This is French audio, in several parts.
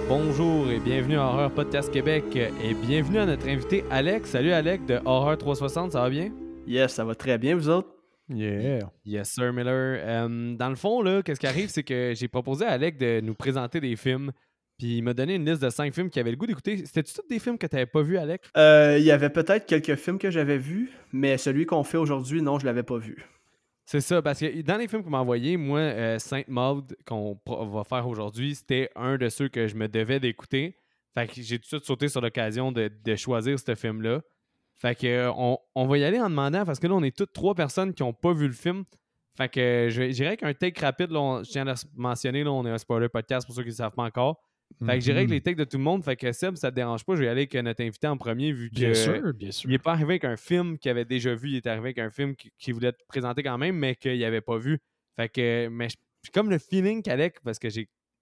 Bonjour et bienvenue à Horreur Podcast Québec et bienvenue à notre invité Alex. Salut Alex de Horreur 360, ça va bien? Yes, ça va très bien, vous autres? Yeah. Yes sir Miller. Dans le fond, là, qu'est-ce qui arrive, c'est que j'ai proposé à Alex de nous présenter des films. Puis il m'a donné une liste de 5 films qu'il avait le goût d'écouter. C'était-tu tous des films que tu n'avais pas vus, Alex? Il y avait peut-être quelques films que j'avais vus, mais celui qu'on fait aujourd'hui, non, je l'avais pas vu. C'est ça, parce que dans les films qu'on m'a envoyés, moi, Sainte Maud, qu'on va faire aujourd'hui, c'était un de ceux que je me devais d'écouter. Fait que j'ai tout de suite sauté sur l'occasion de choisir ce film-là. Fait que on va y aller en demandant, parce que là, on est toutes 3 personnes qui n'ont pas vu le film. Fait que je dirais qu'un take rapide, là, je tiens à mentionner, là, on est un spoiler podcast pour ceux qui ne le savent pas encore. Fait que j'irai avec les takes de tout le monde. Fait que Seb, ça te dérange pas, je vais y aller avec notre invité en premier, vu que Bien sûr. il n'est pas arrivé avec un film qu'il avait déjà vu, il est arrivé avec un film qu'il voulait te présenter quand même, mais qu'il n'avait pas vu. Fait que, mais j'ai comme le feeling qu'Alec, parce que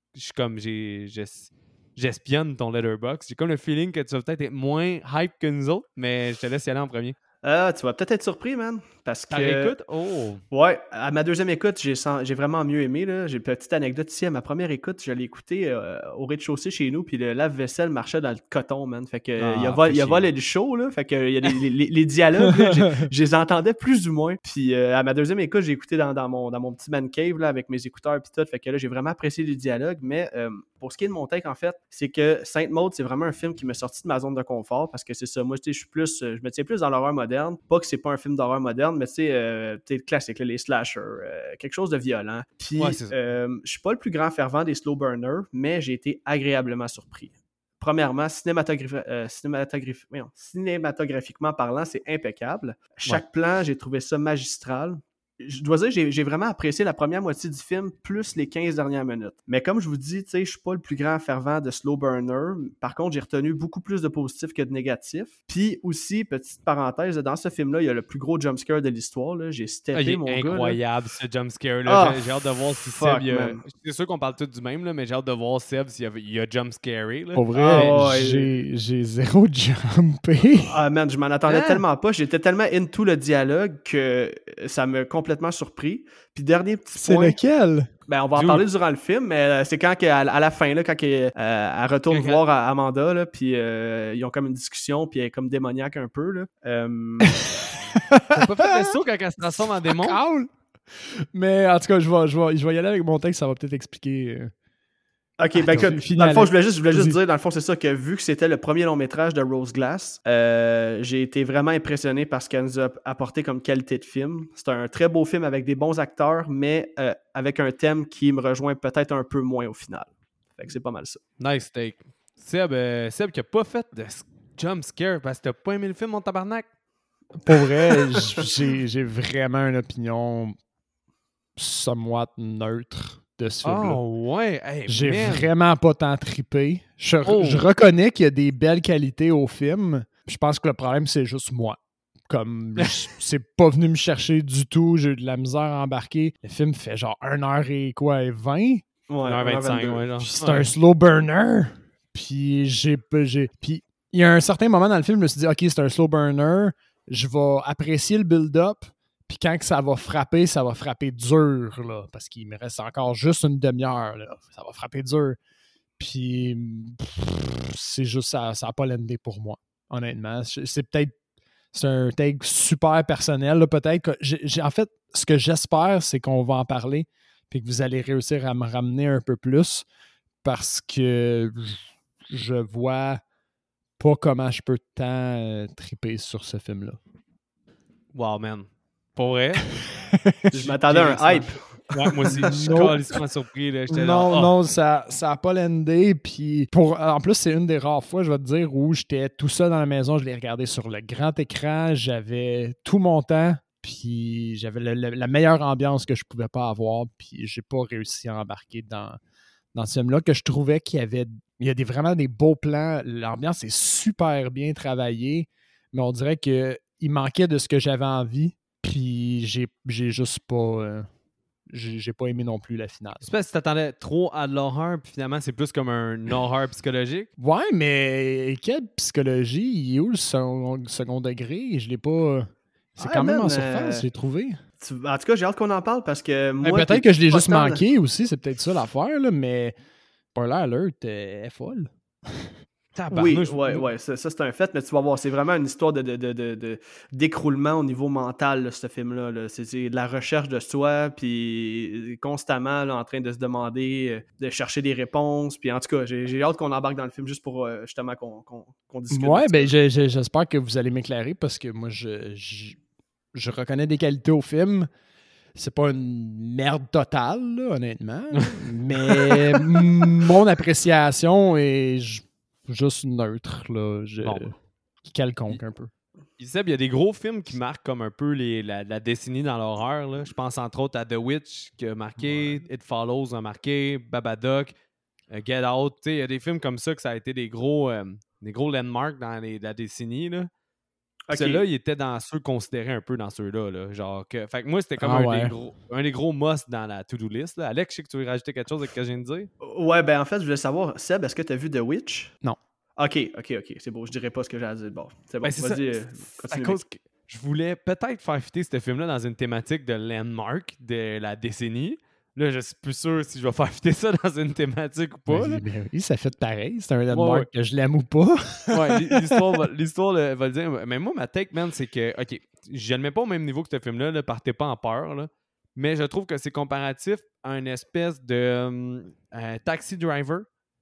j'espionne ton Letterboxd, j'ai comme le feeling que tu vas peut-être être moins hype que nous autres, mais je te laisse y aller en premier. Tu vas peut-être être surpris, man, parce Par que... écoute? Oh! Ouais, à ma deuxième écoute, j'ai vraiment mieux aimé, là. J'ai une petite anecdote ici. À ma première écoute, je l'ai écouté au rez-de-chaussée chez nous, puis le lave-vaisselle marchait dans le coton, man. Fait que il a volé le show, là. Fait que il y a les dialogues, là, je les entendais plus ou moins. Puis à ma deuxième écoute, j'ai écouté dans mon petit man cave, là, avec mes écouteurs puis tout. Fait que là, j'ai vraiment apprécié les dialogues, mais... pour ce qui est de mon take, en fait, c'est que Sainte Maud, c'est vraiment un film qui m'a sorti de ma zone de confort, parce que c'est ça, moi, je me tiens plus dans l'horreur moderne. Pas que c'est pas un film d'horreur moderne, mais tu sais, le classique, là, les slashers, quelque chose de violent. Puis, Ouais, je suis pas le plus grand fervent des slow burners, mais j'ai été agréablement surpris. Premièrement, cinématographiquement parlant, c'est impeccable. Chaque plan, j'ai trouvé ça magistral. Je dois dire, j'ai vraiment apprécié la première moitié du film, plus les 15 dernières minutes. Mais comme je vous dis, tu sais, je suis pas le plus grand fervent de slow burner. Par contre, j'ai retenu beaucoup plus de positifs que de négatifs. Puis aussi, petite parenthèse, dans ce film-là, il y a le plus gros jumpscare de l'histoire. Là. J'ai steppé, mon gars. Il est incroyable, ce jumpscare-là. J'ai hâte de voir si fuck, Seb... C'est sûr qu'on parle tous du même, là, mais j'ai hâte de voir Seb s'il y a jumpscaré. Pour vrai, j'ai zéro jumpé. Ah, man, je m'en attendais tellement pas. J'étais tellement into le dialogue que ça m'a complètement surpris. Puis dernier petit point... C'est lequel? Ben, on va en parler durant le film, mais c'est quand à la fin, là, quand elle retourne voir Amanda, là, puis ils ont comme une discussion, puis elle est comme démoniaque un peu. Là. T'as pas fait le saut quand elle se transforme en démon? Mais en tout cas, je vais y aller avec mon texte, ça va peut-être expliquer... Ok, ben dans le fond, je voulais juste dire, dans le fond, c'est ça, que vu que c'était le premier long métrage de Rose Glass, j'ai été vraiment impressionné par ce qu'elle nous a apporté comme qualité de film. C'est un très beau film avec des bons acteurs, mais avec un thème qui me rejoint peut-être un peu moins au final. Fait que c'est pas mal ça. Nice take. Seb qui a pas fait de jump scare parce que t'as pas aimé le film, mon tabarnak? Pour vrai, j'ai vraiment une opinion somewhat neutre de ce film-là. Oh ouais! Hey, j'ai vraiment pas tant trippé. Je reconnais qu'il y a des belles qualités au film. Je pense que le problème, c'est juste moi. Comme, c'est pas venu me chercher du tout. J'ai eu de la misère à embarquer. Le film fait genre 1h20. Ouais, 1h25, ouais. Puis c'est un slow burner. Puis Puis il y a un certain moment dans le film, je me suis dit, OK, c'est un slow burner. Je vais apprécier le build-up. Puis quand que ça va frapper dur, là, parce qu'il me reste encore juste une demi-heure. Là. Ça va frapper dur. Puis c'est juste ça n'a pas l'endé pour moi, honnêtement. C'est un take super personnel, là, peut-être. En fait, ce que j'espère, c'est qu'on va en parler puis que vous allez réussir à me ramener un peu plus parce que je vois pas comment je peux tant triper sur ce film-là. Wow, man. Pour vrai? Je m'attendais à un hype. Ouais, moi aussi, je suis carrément surpris. Là. Non, ça n'a pas l'endé. Puis en plus, c'est une des rares fois, je vais te dire, où j'étais tout seul dans la maison. Je l'ai regardé sur le grand écran. J'avais tout mon temps. Puis j'avais la meilleure ambiance que je pouvais pas avoir. Puis j'ai pas réussi à embarquer dans ce film-là, que je trouvais il y a vraiment des beaux plans. L'ambiance est super bien travaillée. Mais on dirait qu'il manquait de ce que j'avais envie. Puis j'ai juste pas... j'ai pas aimé non plus la finale. C'est parce que tu t'attendais trop à de l'horreur, puis finalement, c'est plus comme un horreur psychologique. Ouais, mais quelle psychologie? Il est où le second degré? Je l'ai pas... C'est quand même en surface, j'ai trouvé. En tout cas, j'ai hâte qu'on en parle parce que moi... Peut-être que je l'ai juste manqué aussi, c'est peut-être ça l'affaire, là, mais spoiler alert, est folle. Oui, ouais, ça c'est un fait, mais tu vas voir, c'est vraiment une histoire d'écroulement au niveau mental, là, ce film-là. Là. C'est de la recherche de soi, puis constamment là, en train de se demander, de chercher des réponses. Puis en tout cas, j'ai hâte qu'on embarque dans le film juste pour justement qu'on discute. Ouais, ben j'espère que vous allez m'éclairer parce que moi, je reconnais des qualités au film. C'est pas une merde totale, là, honnêtement. Mais mon appréciation est juste neutre, là. Quelconque un peu. Seb, il y a des gros films qui marquent comme un peu la décennie dans l'horreur. Là. Je pense entre autres à The Witch qui a marqué, It Follows a marqué, Babadook, Get Out. Il y a des films comme ça que ça a été des gros landmarks dans la décennie. Là. Okay. Ceux-là, ils étaient dans ceux considérés un peu dans ceux-là. Là. Genre fait que moi, c'était comme un des gros must dans la to-do list. Là. Alex, je sais que tu veux rajouter quelque chose avec ce que je viens de dire. Ouais, ben en fait, je voulais savoir, Seb, est-ce que tu as vu The Witch? Non. OK. C'est beau. Je dirais pas ce que j'ai à dire. Bon, c'est bon. Vas-y, à cause que je voulais peut-être faire fitter ce film-là dans une thématique de landmark de la décennie. Là, je suis plus sûr si je vais faire fitter ça dans une thématique ou pas. Ben oui, ça fait pareil. C'est un landmark que je l'aime ou pas. l'histoire va le dire. Mais moi, ma take, man, c'est que, OK, je ne le mets pas au même niveau que ce film-là. Là, partez pas en peur. Là, mais je trouve que c'est comparatif à une espèce de Taxi Driver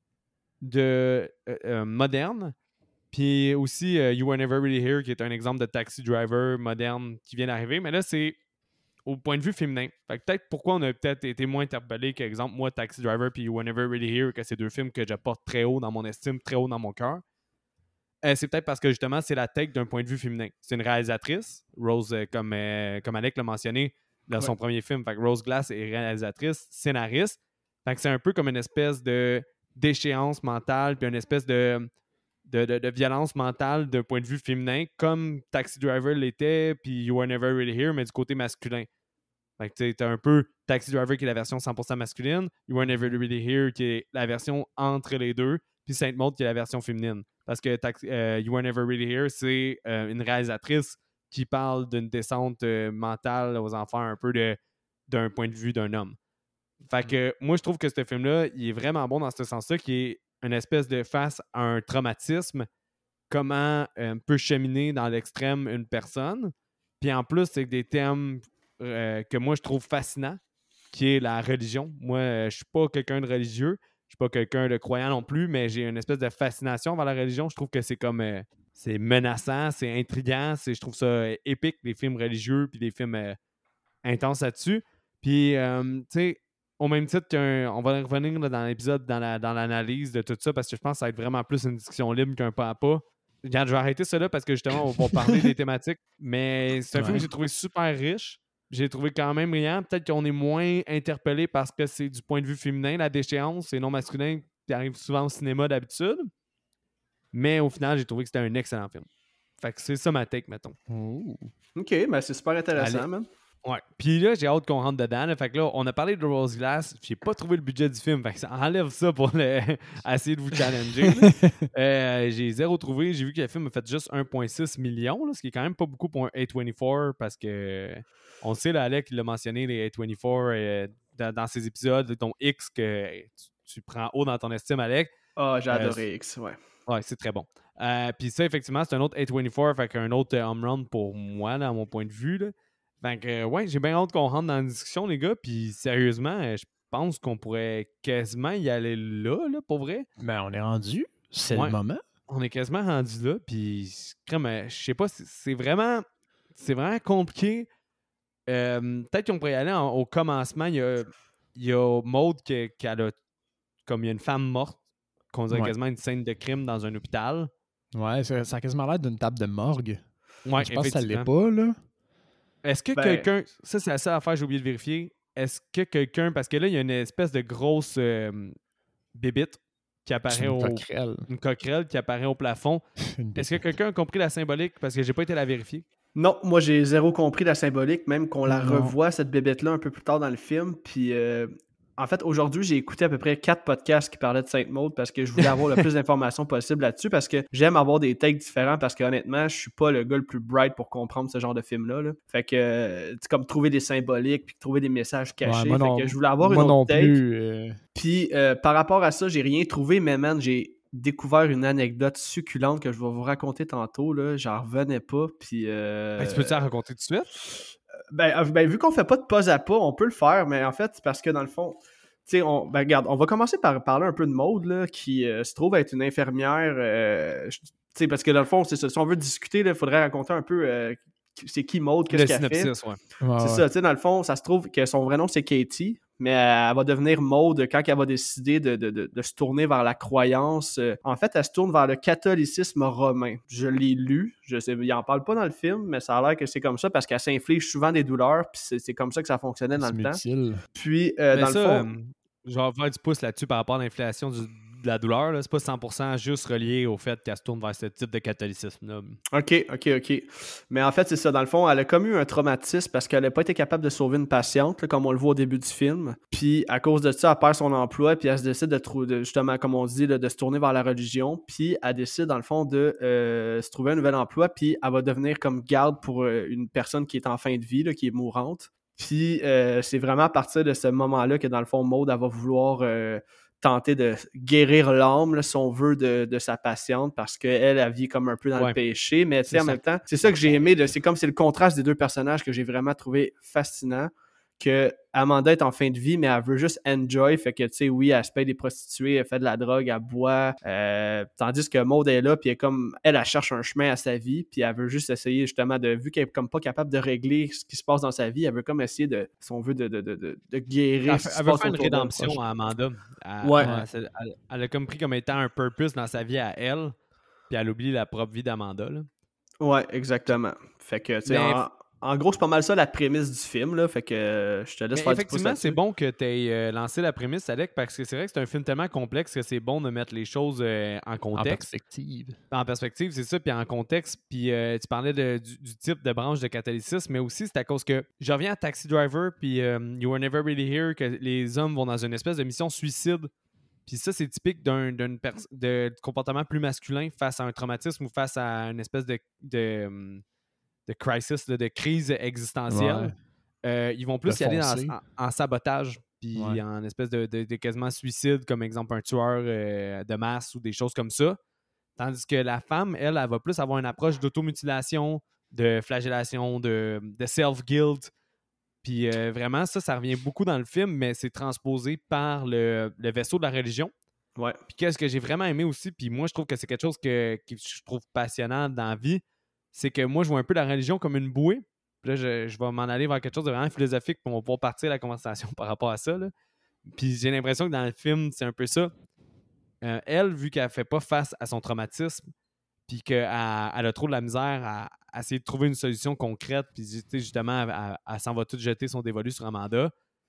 de moderne. Puis aussi You Were Never Really Here, qui est un exemple de Taxi Driver moderne qui vient d'arriver. Mais là, c'est au point de vue féminin. Fait que peut-être pourquoi on a peut-être été moins interpellé qu'exemple, moi, Taxi Driver puis You Were Never Really Here, que c'est deux films que je porte très haut dans mon estime, très haut dans mon cœur. C'est peut-être parce que justement, c'est la take d'un point de vue féminin. C'est une réalisatrice, Rose, comme Alec l'a mentionné dans son premier film. Fait que Rose Glass est réalisatrice, scénariste. Fait que c'est un peu comme une espèce d'échéance mentale puis une espèce de violence mentale d'un point de vue féminin, comme Taxi Driver l'était, puis You Were Never Really Here, mais du côté masculin. Fait que tu as un peu Taxi Driver qui est la version 100% masculine, You Were Never Really Here qui est la version entre les deux, puis Sainte Maud qui est la version féminine. Parce que You Were Never Really Here, c'est une réalisatrice qui parle d'une descente mentale aux enfants un peu d'un point de vue d'un homme. Fait que moi, je trouve que ce film-là, il est vraiment bon dans ce sens-là, qui est une espèce de face à un traumatisme, comment peut cheminer dans l'extrême une personne. Puis en plus, c'est des thèmes que moi, je trouve fascinants, qui est la religion. Moi, je suis pas quelqu'un de religieux, je suis pas quelqu'un de croyant non plus, mais j'ai une espèce de fascination vers la religion. Je trouve que c'est comme... c'est menaçant, c'est intriguant, je trouve ça épique, les films religieux, puis les films intenses là-dessus. Puis, tu sais, au même titre on va revenir là, dans l'épisode, dans l'analyse de tout ça, parce que je pense que ça va être vraiment plus une discussion libre qu'un pas à pas. Regarde, je vais arrêter ça là parce que justement, on va parler des thématiques. Mais c'est un film que j'ai trouvé super riche. J'ai trouvé quand même brillant. Peut-être qu'on est moins interpellé parce que c'est du point de vue féminin, la déchéance, c'est non masculin qui arrive souvent au cinéma d'habitude. Mais au final, j'ai trouvé que c'était un excellent film. Fait que c'est ça ma take, mettons. Ooh. OK, ben c'est super intéressant, man. Ouais. Puis là, j'ai hâte qu'on rentre dedans. Là. Fait que là, on a parlé de Rose Glass. J'ai pas trouvé le budget du film. Fait que ça enlève ça pour essayer de vous challenger. J'ai zéro trouvé. J'ai vu que le film a fait juste 1,6 million, là, ce qui est quand même pas beaucoup pour un A24 parce que on sait, là, Alec, il l'a mentionné, les A24 dans ses épisodes, ton X que tu prends haut dans ton estime, Alec. Ah, j'ai adoré X, ouais. Ouais, c'est très bon. Puis ça, effectivement, c'est un autre A24, fait qu'un autre home run pour moi, là, à mon point de vue. Là. Fait que, ouais, j'ai bien hâte qu'on rentre dans la discussion, les gars. Puis sérieusement, je pense qu'on pourrait quasiment y aller là, pour vrai. Ben, on est rendu. C'est le moment. On est quasiment rendu là. Puis, je sais pas, c'est vraiment compliqué. Peut-être qu'on pourrait y aller au commencement. Il y a Maud qui a comme il y a une femme morte, qu'on dirait quasiment une scène de crime dans un hôpital. Ouais, ça a quasiment l'air d'une table de morgue. Ouais, je pense que ça l'est pas, là. Est-ce que quelqu'un... Ça, c'est la seule affaire que j'ai oublié de vérifier. Est-ce que quelqu'un... Parce que là, il y a une espèce de grosse bébite qui apparaît une coquerelle qui apparaît au plafond. Est-ce que quelqu'un a compris la symbolique? Parce que j'ai pas été la vérifier. Non, moi, j'ai zéro compris la symbolique, même qu'on la revoit, cette bébête-là, un peu plus tard dans le film. Puis En fait, aujourd'hui, j'ai écouté à peu près 4 podcasts qui parlaient de Sainte Maud parce que je voulais avoir le plus d'informations possible là-dessus parce que j'aime avoir des takes différents parce que honnêtement, je suis pas le gars le plus bright pour comprendre ce genre de film-là. Là. Fait que, c'est comme trouver des symboliques puis trouver des messages cachés. Ouais, fait que je voulais avoir une moi autre non take. plus. Puis, par rapport à ça, j'ai rien trouvé, mais man, j'ai découvert une anecdote succulente que je vais vous raconter tantôt. Là. J'en revenais pas. Puis, Tu peux-tu la raconter tout de suite? Ben, vu qu'on fait pas de pas à pas, on peut le faire, mais en fait, c'est parce que dans le fond, tu sais, regarde, on va commencer par parler un peu de Maud, là, qui se trouve être une infirmière. Tu sais, parce que dans le fond, c'est ça. Si on veut discuter, il faudrait raconter un peu c'est qui Maud, qu'est-ce qu'elle fait. Le synopsis, ouais. C'est ça, tu sais, dans le fond, ça se trouve que son vrai nom, c'est Katie, mais elle va devenir Maud quand elle va décider de se tourner vers la croyance. En fait, elle se tourne vers le catholicisme romain. Je l'ai lu, je sais, il en parle pas dans le film, mais ça a l'air que c'est comme ça parce qu'elle s'inflige souvent des douleurs, puis c'est comme ça que ça fonctionnait dans le temps. Puis, dans le fond... je vais faire du pouce là-dessus par rapport à l'inflation de la douleur. Là. C'est pas 100% juste relié au fait qu'elle se tourne vers ce type de catholicisme-là. OK. Mais en fait, c'est ça. Dans le fond, elle a commis un traumatisme parce qu'elle n'a pas été capable de sauver une patiente, là, comme on le voit au début du film. Puis, à cause de ça, elle perd son emploi, puis elle se décide justement, comme on dit, là, de se tourner vers la religion. Puis, elle décide, dans le fond, de se trouver un nouvel emploi, puis elle va devenir comme garde pour une personne qui est en fin de vie, là, qui est mourante. Puis, c'est vraiment à partir de ce moment-là que, dans le fond, Maud, elle va vouloir... tenter de guérir l'âme, là, si on veut, de sa patiente, parce qu'elle vit comme un peu dans le péché, mais tu sais, en même temps, c'est ça que j'ai aimé, c'est le contraste des deux personnages que j'ai vraiment trouvé fascinant, que Amanda est en fin de vie, mais elle veut juste enjoy, fait que, tu sais, oui, elle se paye des prostituées, elle fait de la drogue, elle boit, tandis que Maud est là, puis elle cherche un chemin à sa vie, puis elle veut juste essayer, justement, vu qu'elle est comme pas capable de régler ce qui se passe dans sa vie, elle veut comme essayer si on veut, de guérir ce qui se elle veut passe faire une autour d'elle. rédemption à Amanda. Elle a comme pris comme étant un purpose dans sa vie à elle, puis elle oublie la propre vie d'Amanda. Là. Ouais, exactement. Fait que, tu sais, en gros, c'est pas mal ça la prémisse du film, là. Fait que je te laisse faire du pouce effectivement, là-dessus. c'est bon que tu aies lancé la prémisse, Alec, parce que c'est vrai que c'est un film tellement complexe que c'est bon de mettre les choses en contexte. En perspective, c'est ça, puis en contexte. Puis tu parlais du type de branche de catholicisme, mais aussi c'est à cause que je reviens à Taxi Driver, puis You Were Never Really Here, que les hommes vont dans une espèce de mission suicide. Puis ça, c'est typique de comportement plus masculin face à un traumatisme ou face à une espèce de crisis, de crise existentielle. Ils vont plus y aller en sabotage, puis en espèce de quasiment suicide, comme exemple un tueur de masse ou des choses comme ça. Tandis que la femme, elle va plus avoir une approche d'automutilation, de flagellation, de self-guilt. Puis vraiment, ça revient beaucoup dans le film, mais c'est transposé par le vaisseau de la religion. Ouais. Puis qu'est-ce que j'ai vraiment aimé aussi, puis moi, je trouve que c'est quelque chose que je trouve passionnant dans la vie, c'est que moi, je vois un peu la religion comme une bouée. Puis là, je vais m'en aller vers quelque chose de vraiment philosophique, puis on va pouvoir partir la conversation par rapport à ça. Là. Puis j'ai l'impression que dans le film, c'est un peu ça. Elle, vu qu'elle fait pas face à son traumatisme, puis qu'elle a trop de la misère à essayer de trouver une solution concrète, puis justement, elle s'en va tout jeter son dévolu sur Amanda.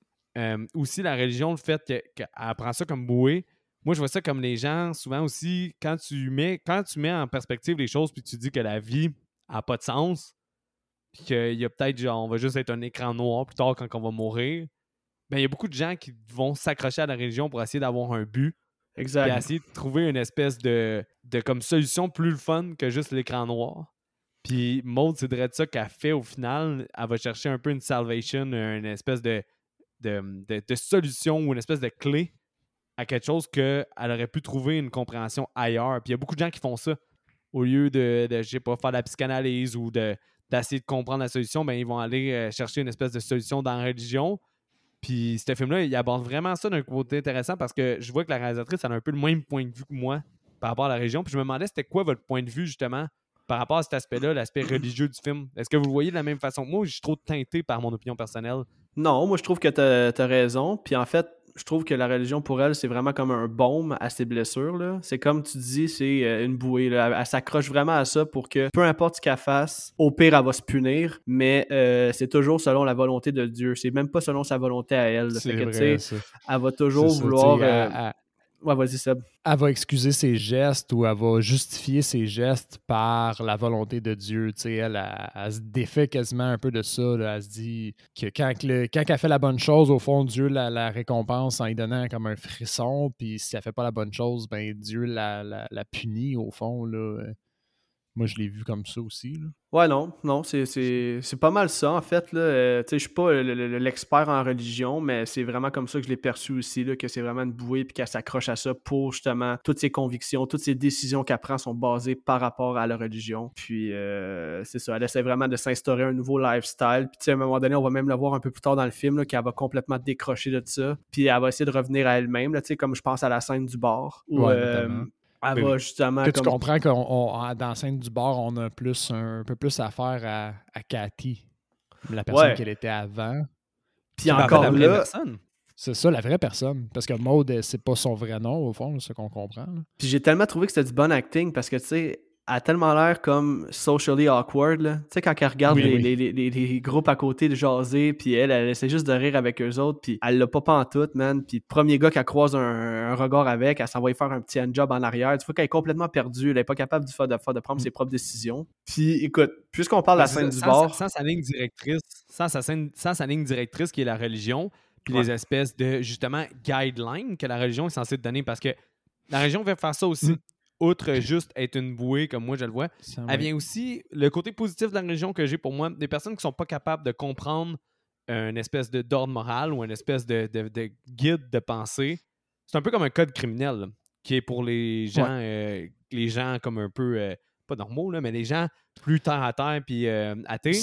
Aussi, la religion, le fait qu'elle prend ça comme bouée, moi, je vois ça comme les gens, souvent aussi, quand tu mets en perspective les choses, puis tu dis que la vie n'a pas de sens, puis qu'il y a peut-être, genre, on va juste être un écran noir plus tard quand on va mourir, ben il y a beaucoup de gens qui vont s'accrocher à la religion pour essayer d'avoir un but. Exact. Puis essayer de trouver une espèce de comme solution plus le fun que juste l'écran noir. Puis Maud, c'est de ça qu'elle fait au final. Elle va chercher un peu une salvation, une espèce de solution ou une espèce de clé à quelque chose qu'elle aurait pu trouver une compréhension ailleurs. Puis il y a beaucoup de gens qui font ça. Au lieu de je sais pas, faire de la psychanalyse ou d'essayer de comprendre la solution, ben ils vont aller chercher une espèce de solution dans la religion. Puis ce film-là, il aborde vraiment ça d'un côté intéressant parce que je vois que la réalisatrice elle a un peu le même point de vue que moi par rapport à la religion. Puis je me demandais c'était quoi votre point de vue justement par rapport à cet aspect-là, l'aspect religieux du film. Est-ce que vous le voyez de la même façon que moi ou je suis trop teinté par mon opinion personnelle? Non, moi je trouve que t'as raison. Puis en fait, je trouve que la religion pour elle, c'est vraiment comme un baume à ses blessures. Là. C'est comme tu dis, c'est une bouée. Là. Elle s'accroche vraiment à ça pour que peu importe ce qu'elle fasse, au pire, elle va se punir, mais c'est toujours selon la volonté de Dieu. C'est même pas selon sa volonté à elle. C'est fait que, vrai, ça. elle va toujours vouloir... Ouais, vas-y, Seb. Elle va excuser ses gestes ou elle va justifier ses gestes par la volonté de Dieu. Tu sais, elle se défait quasiment un peu de ça. Là. Elle se dit que quand elle fait la bonne chose, au fond, Dieu la récompense en lui donnant comme un frisson. Puis si elle fait pas la bonne chose, ben Dieu la punit, au fond. Là. Moi, je l'ai vu comme ça aussi. Là. Ouais, non, c'est pas mal ça, en fait, là. Tu sais, je suis pas l'expert en religion, mais c'est vraiment comme ça que je l'ai perçu aussi, là, que c'est vraiment une bouée puis qu'elle s'accroche à ça pour, justement, toutes ses convictions, toutes ses décisions qu'elle prend sont basées par rapport à la religion. Puis, c'est ça, elle essaie vraiment de s'instaurer un nouveau lifestyle. Puis, tu sais, à un moment donné, on va même le voir un peu plus tard dans le film, là, qu'elle va complètement décrocher de ça. Puis, elle va essayer de revenir à elle-même, là, tu sais, comme je pense à la scène du bar, où notamment. elle va justement... Que tu comprends que dans la scène du bar, on a un peu plus affaire à Cathy, la personne qu'elle était avant. Puis encore la là... personne. C'est ça, la vraie personne. Parce que Maud, c'est pas son vrai nom, au fond, c'est ce qu'on comprend. Là. Puis j'ai tellement trouvé que c'était du bon acting parce que, tu sais, elle a tellement l'air comme socially awkward, là. Tu sais, quand elle regarde les groupes à côté de jaser, puis elle essaie juste de rire avec eux autres, puis elle l'a pas pantoute, man. Puis premier gars qu'elle croise un regard avec, elle s'en va y faire un petit handjob en arrière. Tu vois qu'elle est complètement perdue, elle est pas capable de prendre ses propres décisions. Puis écoute, puisqu'on parle de la scène du bar... Sans sa ligne directrice, sans sa ligne directrice qui est la religion, puis les espèces de, justement, guidelines que la religion est censée te donner, parce que la religion veut faire ça aussi. Outre juste être une bouée, comme moi je le vois, elle vient aussi, le côté positif de la religion que j'ai pour moi, des personnes qui sont pas capables de comprendre une espèce d'ordre moral ou une espèce de guide de pensée. C'est un peu comme un code criminel, là, qui est pour les gens comme un peu, pas normaux, là, mais les gens plus terre à terre puis athées.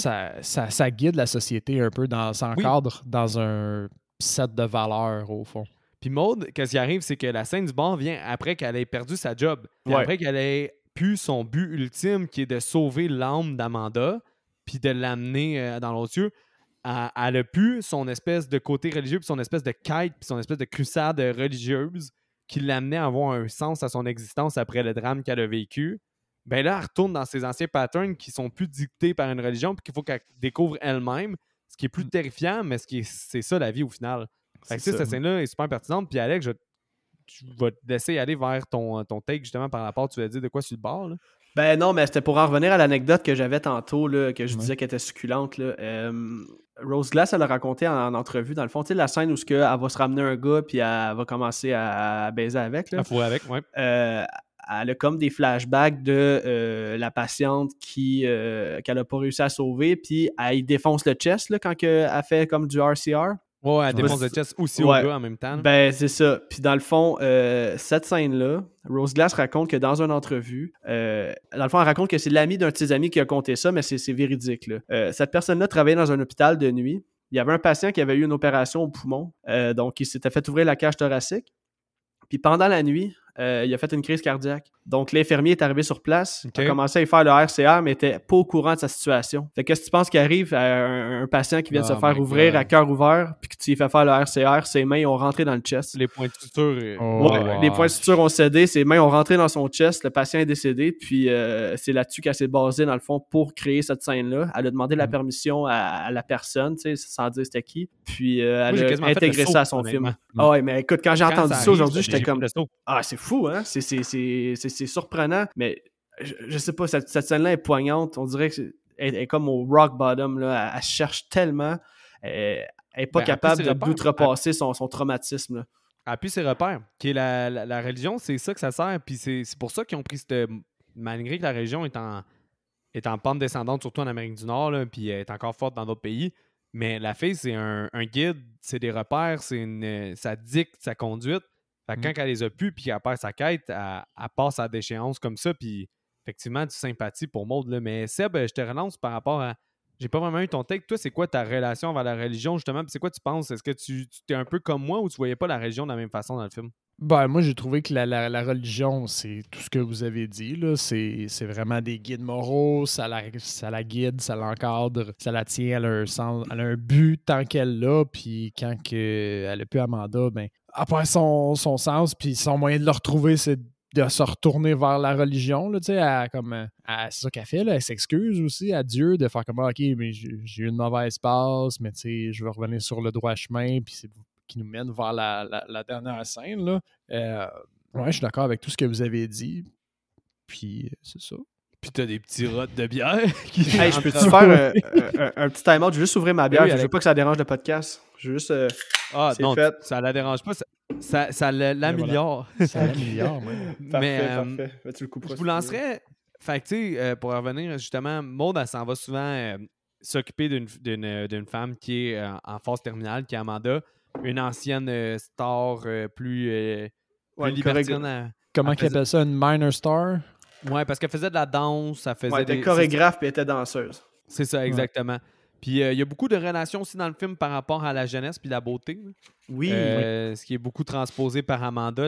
Ça guide la société un peu, ça encadre dans un set de valeurs, au fond. Puis Maud, qu'est-ce qui arrive, c'est que la scène du bar vient après qu'elle ait perdu sa job. Puis après qu'elle ait pu son but ultime, qui est de sauver l'âme d'Amanda, puis de l'amener dans l'autre cieux. Elle a pu son espèce de côté religieux, puis son espèce de quête, puis son espèce de crusade religieuse qui l'amenait à avoir un sens à son existence après le drame qu'elle a vécu. Ben là, elle retourne dans ses anciens patterns qui sont plus dictés par une religion, puis qu'il faut qu'elle découvre elle-même, ce qui est plus terrifiant, mais c'est ça la vie au final. Fait que cette scène-là est super pertinente. Puis Alex, je vais te laisser aller vers ton take justement par rapport, tu vas dire de quoi sur le bar. Là. Ben non, mais c'était pour en revenir à l'anecdote que j'avais tantôt, là, que je disais qu'elle était succulente. Là. Rose Glass, elle a raconté en entrevue, dans le fond, tu sais, la scène où elle va se ramener un gars puis elle va commencer à baiser avec. Là. À fourrer avec, ouais. Elle a comme des flashbacks de la patiente qu'elle n'a pas réussi à sauver, puis elle défonce le chest là, quand elle fait comme du RCR. Ouais, elle défonce le chest aussi au gars en même temps. Là. Ben, c'est ça. Puis dans le fond, cette scène-là, Rose Glass raconte que dans une entrevue, dans le fond, elle raconte que c'est l'ami d'un de ses amis qui a conté ça, mais c'est véridique. Là. Cette personne-là travaillait dans un hôpital de nuit. Il y avait un patient qui avait eu une opération au poumon, donc il s'était fait ouvrir la cage thoracique. Puis pendant la nuit, il a fait une crise cardiaque. Donc, l'infirmier est arrivé sur place, a commencé à y faire le RCR, mais n'était pas au courant de sa situation. Fait que qu'est-ce que tu penses qui arrive à un patient qui vient de se faire ouvrir à cœur ouvert, puis que tu lui fais faire le RCR, ses mains ont rentré dans le chest. Les points de suture. Les points de suture ont cédé, ses mains ont rentré dans son chest, le patient est décédé, puis c'est là-dessus qu'elle s'est basée, dans le fond, pour créer cette scène-là. Elle a demandé la permission à la personne, tu sais, sans dire c'était qui, puis elle a intégré ça à son film. Ah ouais, mais écoute, quand j'ai entendu ça aujourd'hui, j'étais comme... Ah, c'est fou, hein? C'est surprenant, mais je sais pas, cette scène-là est poignante. On dirait qu'elle est comme au rock bottom, là. Elle cherche tellement. Elle n'est pas capable d'outrepasser son traumatisme. Là. Elle appuie ses repères. Qui est la religion, c'est ça que ça sert. Puis c'est pour ça qu'ils ont pris cette. Malgré que la religion est en pente descendante, surtout en Amérique du Nord, là, puis elle est encore forte dans d'autres pays. Mais la fille, c'est un guide, c'est des repères, ça dicte sa conduite. Fait que quand elle les a pu puis qu'elle perd sa quête, elle passe à déchéance comme ça. Puis effectivement, du sympathie pour Maud. Là. Mais Seb, je te relance par rapport à. J'ai pas vraiment eu ton take. Toi, c'est quoi ta relation avec la religion, justement? Puis c'est quoi tu penses? Est-ce que tu es un peu comme moi ou tu voyais pas la religion de la même façon dans le film? Ben, moi, j'ai trouvé que la religion, c'est tout ce que vous avez dit. Là. C'est vraiment des guides moraux, ça la guide, ça l'encadre, ça la tient, elle a un but tant qu'elle l'a, puis quand elle a plus Amanda, ben, elle perd son sens, puis son moyen de le retrouver, c'est de se retourner vers la religion. Là, c'est ça qu'elle fait, là, elle s'excuse aussi à Dieu de faire comme « OK, mais j'ai eu une mauvaise passe, mais je veux revenir sur le droit chemin, puis c'est nous mène vers la dernière scène. Là. Ouais, je suis d'accord avec tout ce que vous avez dit. Puis, c'est ça. Puis t'as des petits rots de bière. Hey, je peux-tu faire un petit time-out? Je vais juste ouvrir ma bière. Oui, je veux pas que ça dérange le podcast. Je veux juste... c'est non, fait. ça la dérange pas. Ça l'améliore. Voilà. Ça l'améliore, même. Parfait. Mais tu le couperas. Je vous lancerais... Fait que, tu sais, pour revenir, justement, Maud, elle s'en va souvent s'occuper d'une femme qui est en phase terminale, qui est Amanda, une ancienne star plus libertine. Comment qu'ils appellent ça? Une minor star? Ouais, parce qu'elle faisait de la danse, elle faisait elle était chorégraphe puis elle était danseuse. C'est ça, exactement. Puis il y a beaucoup de relations aussi dans le film par rapport à la jeunesse puis la beauté. Oui. Ce qui est beaucoup transposé par Amanda,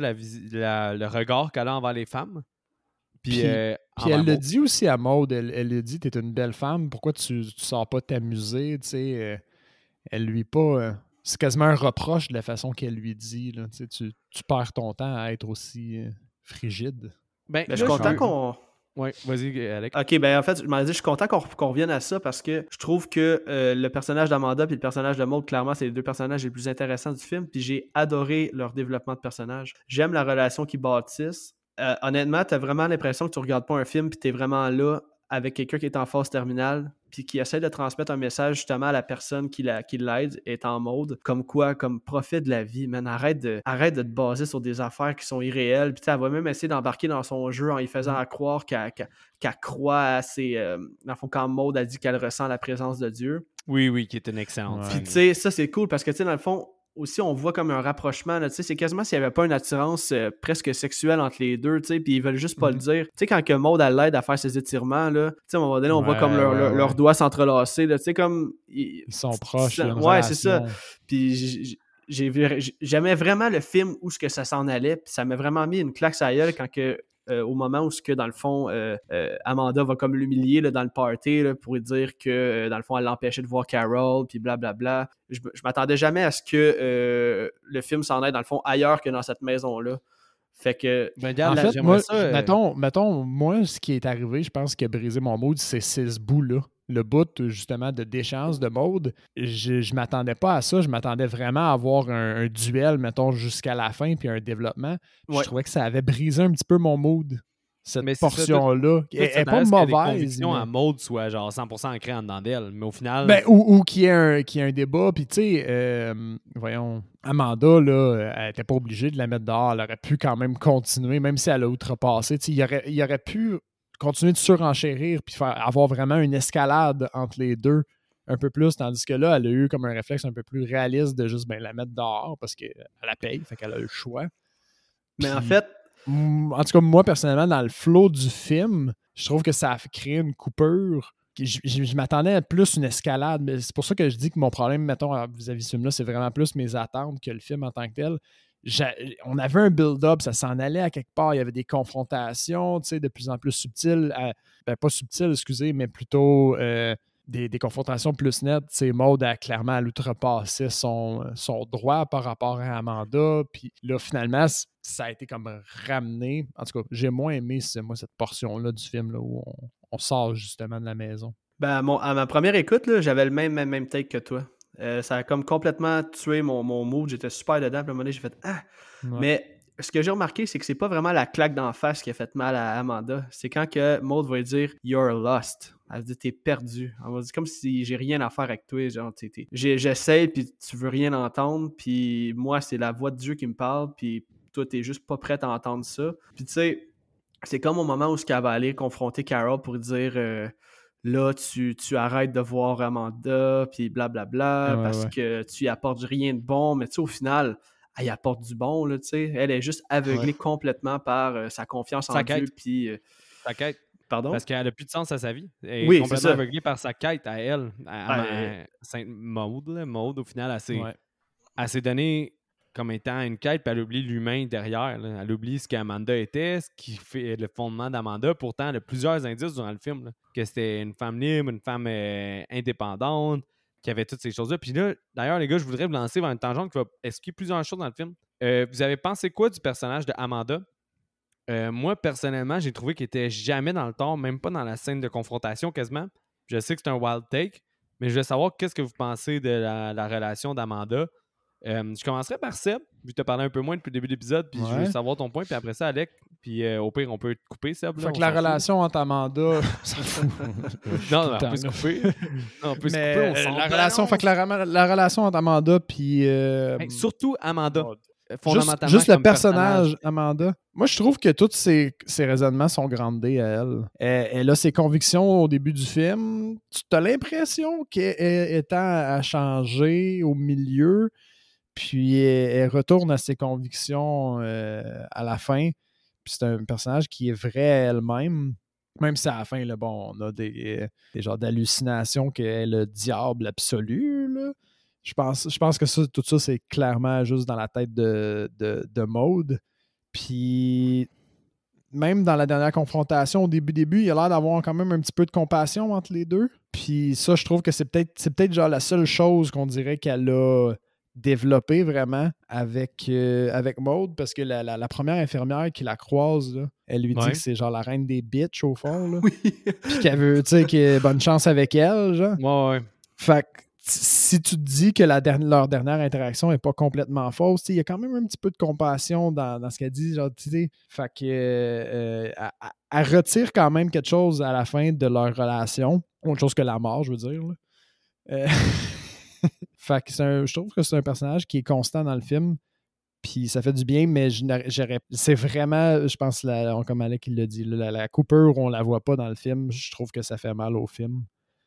le regard qu'elle a envers les femmes. Puis elle le dit aussi à Maud, elle le dit, t'es une belle femme, pourquoi tu sors pas t'amuser, tu sais, elle lui pas... c'est quasiment un reproche de la façon qu'elle lui dit, là, tu perds ton temps à être aussi frigide. Ben, je suis content qu'on... Oui, vas-y, Alex. OK, ben en fait, je suis content qu'on revienne à ça parce que je trouve que le personnage d'Amanda et le personnage de Maud, clairement, c'est les deux personnages les plus intéressants du film, puis j'ai adoré leur développement de personnage. J'aime la relation qu'ils bâtissent. Honnêtement, t'as vraiment l'impression que tu regardes pas un film puis t'es vraiment là avec quelqu'un qui est en phase terminale puis qui essaie de transmettre un message justement à la personne qui l'aide, est en mode comme quoi, comme profite de la vie, man. Arrête de te baser sur des affaires qui sont irréelles. Puis elle va même essayer d'embarquer dans son jeu en y faisant croire qu'elle croit à ses... dans le fond, quand Maud a dit qu'elle ressent la présence de Dieu. Oui, qui est une excellente. Puis tu sais, ça c'est cool parce que tu sais, dans le fond, aussi, on voit comme un rapprochement. Là, c'est quasiment s'il n'y avait pas une attirance presque sexuelle entre les deux, puis ils veulent juste pas le dire. Tu sais, quand que Maud l'aide à faire ses étirements, là, à un moment donné, on voit comme leurs doigts s'entrelacer. Comme, ils sont proches. Ouais, c'est ça. Puis j'aimais vraiment le film où ce que ça s'en allait. Puis ça m'a vraiment mis une claque sur la gueule quand que... au moment où, dans le fond, Amanda va comme l'humilier là, dans le party là, pour lui dire que, dans le fond, elle l'empêchait de voir Carol, puis blablabla. Je m'attendais jamais à ce que le film s'en aille, dans le fond, ailleurs que dans cette maison-là. Fait que... en fait, moi, mettons, moi, ce qui est arrivé, je pense qui a brisé mon mood, c'est ce bout-là. Le bout, justement, de déchéance de mode, je m'attendais pas à ça. Je m'attendais vraiment à avoir un duel, mettons, jusqu'à la fin, puis un développement. Je trouvais que ça avait brisé un petit peu mon mood, cette portion-là. Elle n'est pas mauvaise. Que à Maud soit genre 100% ancrée en dedans d'elle, mais au final... Ben, ou qu'il y ait un débat, puis tu sais, voyons, Amanda, là, elle n'était pas obligée de la mettre dehors. Elle aurait pu quand même continuer, même si elle a outrepassé. Il aurait pu continuer de surenchérir puis avoir vraiment une escalade entre les deux un peu plus, tandis que là, elle a eu comme un réflexe un peu plus réaliste de juste la mettre dehors parce qu'elle la paye, fait qu'elle a le choix. Mais en fait... En tout cas, moi, personnellement, dans le flow du film, je trouve que ça a créé une coupure. Je m'attendais à plus une escalade, mais c'est pour ça que je dis que mon problème, mettons, vis-à-vis de ce film-là, c'est vraiment plus mes attentes que le film en tant que tel. On avait un build-up, ça s'en allait à quelque part, il y avait des confrontations, tu sais, de plus en plus subtiles, pas subtiles, excusez, mais plutôt des confrontations plus nettes. Tu sais, Maud a clairement outrepassé son droit par rapport à Amanda, puis là, finalement, ça a été comme ramené. En tout cas, j'ai moins aimé, cette portion-là du film, là, où on sort justement de la maison. Ben, à ma première écoute, là, j'avais le même take que toi. Ça a comme complètement tué mon mood. J'étais super dedans. Puis à un moment donné, j'ai fait « Ah! » Ouais. Mais ce que j'ai remarqué, c'est que c'est pas vraiment la claque d'en face qui a fait mal à Amanda. C'est quand que Maud va lui dire « You're lost ». Elle dit « T'es perdu ». Elle va dire comme si j'ai rien à faire avec toi. Genre, j'essaie, puis tu veux rien entendre. Puis moi, c'est la voix de Dieu qui me parle. Puis toi, t'es juste pas prête à entendre ça. Puis tu sais, c'est comme au moment où elle va aller confronter Carol pour dire... là, tu arrêtes de voir Amanda, puis blablabla, parce que tu y apportes rien de bon, mais tu sais, au final, elle y apporte du bon, là, tu sais. Elle est juste aveuglée complètement par sa confiance en Dieu, puis... sa quête. Pardon? Parce qu'elle n'a plus de sens à sa vie. Elle est complètement aveuglée par sa quête à elle. Sainte Maud, Maud, au final, elle s'est donnée comme étant une quête, puis elle oublie l'humain derrière. Là. Elle oublie ce qu'Amanda était, ce qui fait le fondement d'Amanda. Pourtant, elle a plusieurs indices durant le film. Là, que c'était une femme libre, une femme indépendante, qui avait toutes ces choses-là. Puis là, d'ailleurs, les gars, je voudrais vous lancer vers une tangente qui va expliquer plusieurs choses dans le film. Vous avez pensé quoi du personnage de Amanda? Moi, personnellement, j'ai trouvé qu'il était jamais dans le tort, même pas dans la scène de confrontation quasiment. Je sais que c'est un wild take, mais je veux savoir qu'est-ce que vous pensez de la relation d'Amanda. Je commencerai par Seb, vu que tu as parlé un peu moins depuis le début de l'épisode, puis je veux savoir ton point, puis après ça, Alec, puis au pire, on peut te couper, Seb. Fait que la relation entre Amanda... non, on peut se couper. Non, on peut se couper, on s'en la relation, fait que la relation entre Amanda puis... surtout Amanda. Fondamentalement, juste le personnage Amanda. Moi, je trouve que tous ses raisonnements sont grandés à elle. Elle a ses convictions au début du film. Tu as l'impression qu'elle tend à changer au milieu, puis elle retourne à ses convictions à la fin. Puis c'est un personnage qui est vrai à elle-même. Même si à la fin, là, bon, on a des genres d'hallucinations qu'elle est le diable absolu, là. Je pense que tout ça, c'est clairement juste dans la tête de Maud. Puis, même dans la dernière confrontation, au début, il a l'air d'avoir quand même un petit peu de compassion entre les deux. Puis ça, je trouve que c'est peut-être genre la seule chose qu'on dirait qu'elle a développée vraiment avec Maud, parce que la première infirmière qui la croise, là, elle lui dit que c'est genre la reine des bitches, au fond. Là. Oui. Puis qu'elle veut, tu sais, bonne chance avec elle, genre. Ouais. Fait que si tu te dis que leur dernière interaction n'est pas complètement fausse, il y a quand même un petit peu de compassion dans ce qu'elle dit. Genre, fait que elle retire quand même quelque chose à la fin de leur relation. Autre chose que la mort, je veux dire. Fait que je trouve que c'est un personnage qui est constant dans le film. Puis ça fait du bien, mais c'est vraiment, je pense, comme Alec il l'a dit, la coupure, on la voit pas dans le film. Je trouve que ça fait mal au film.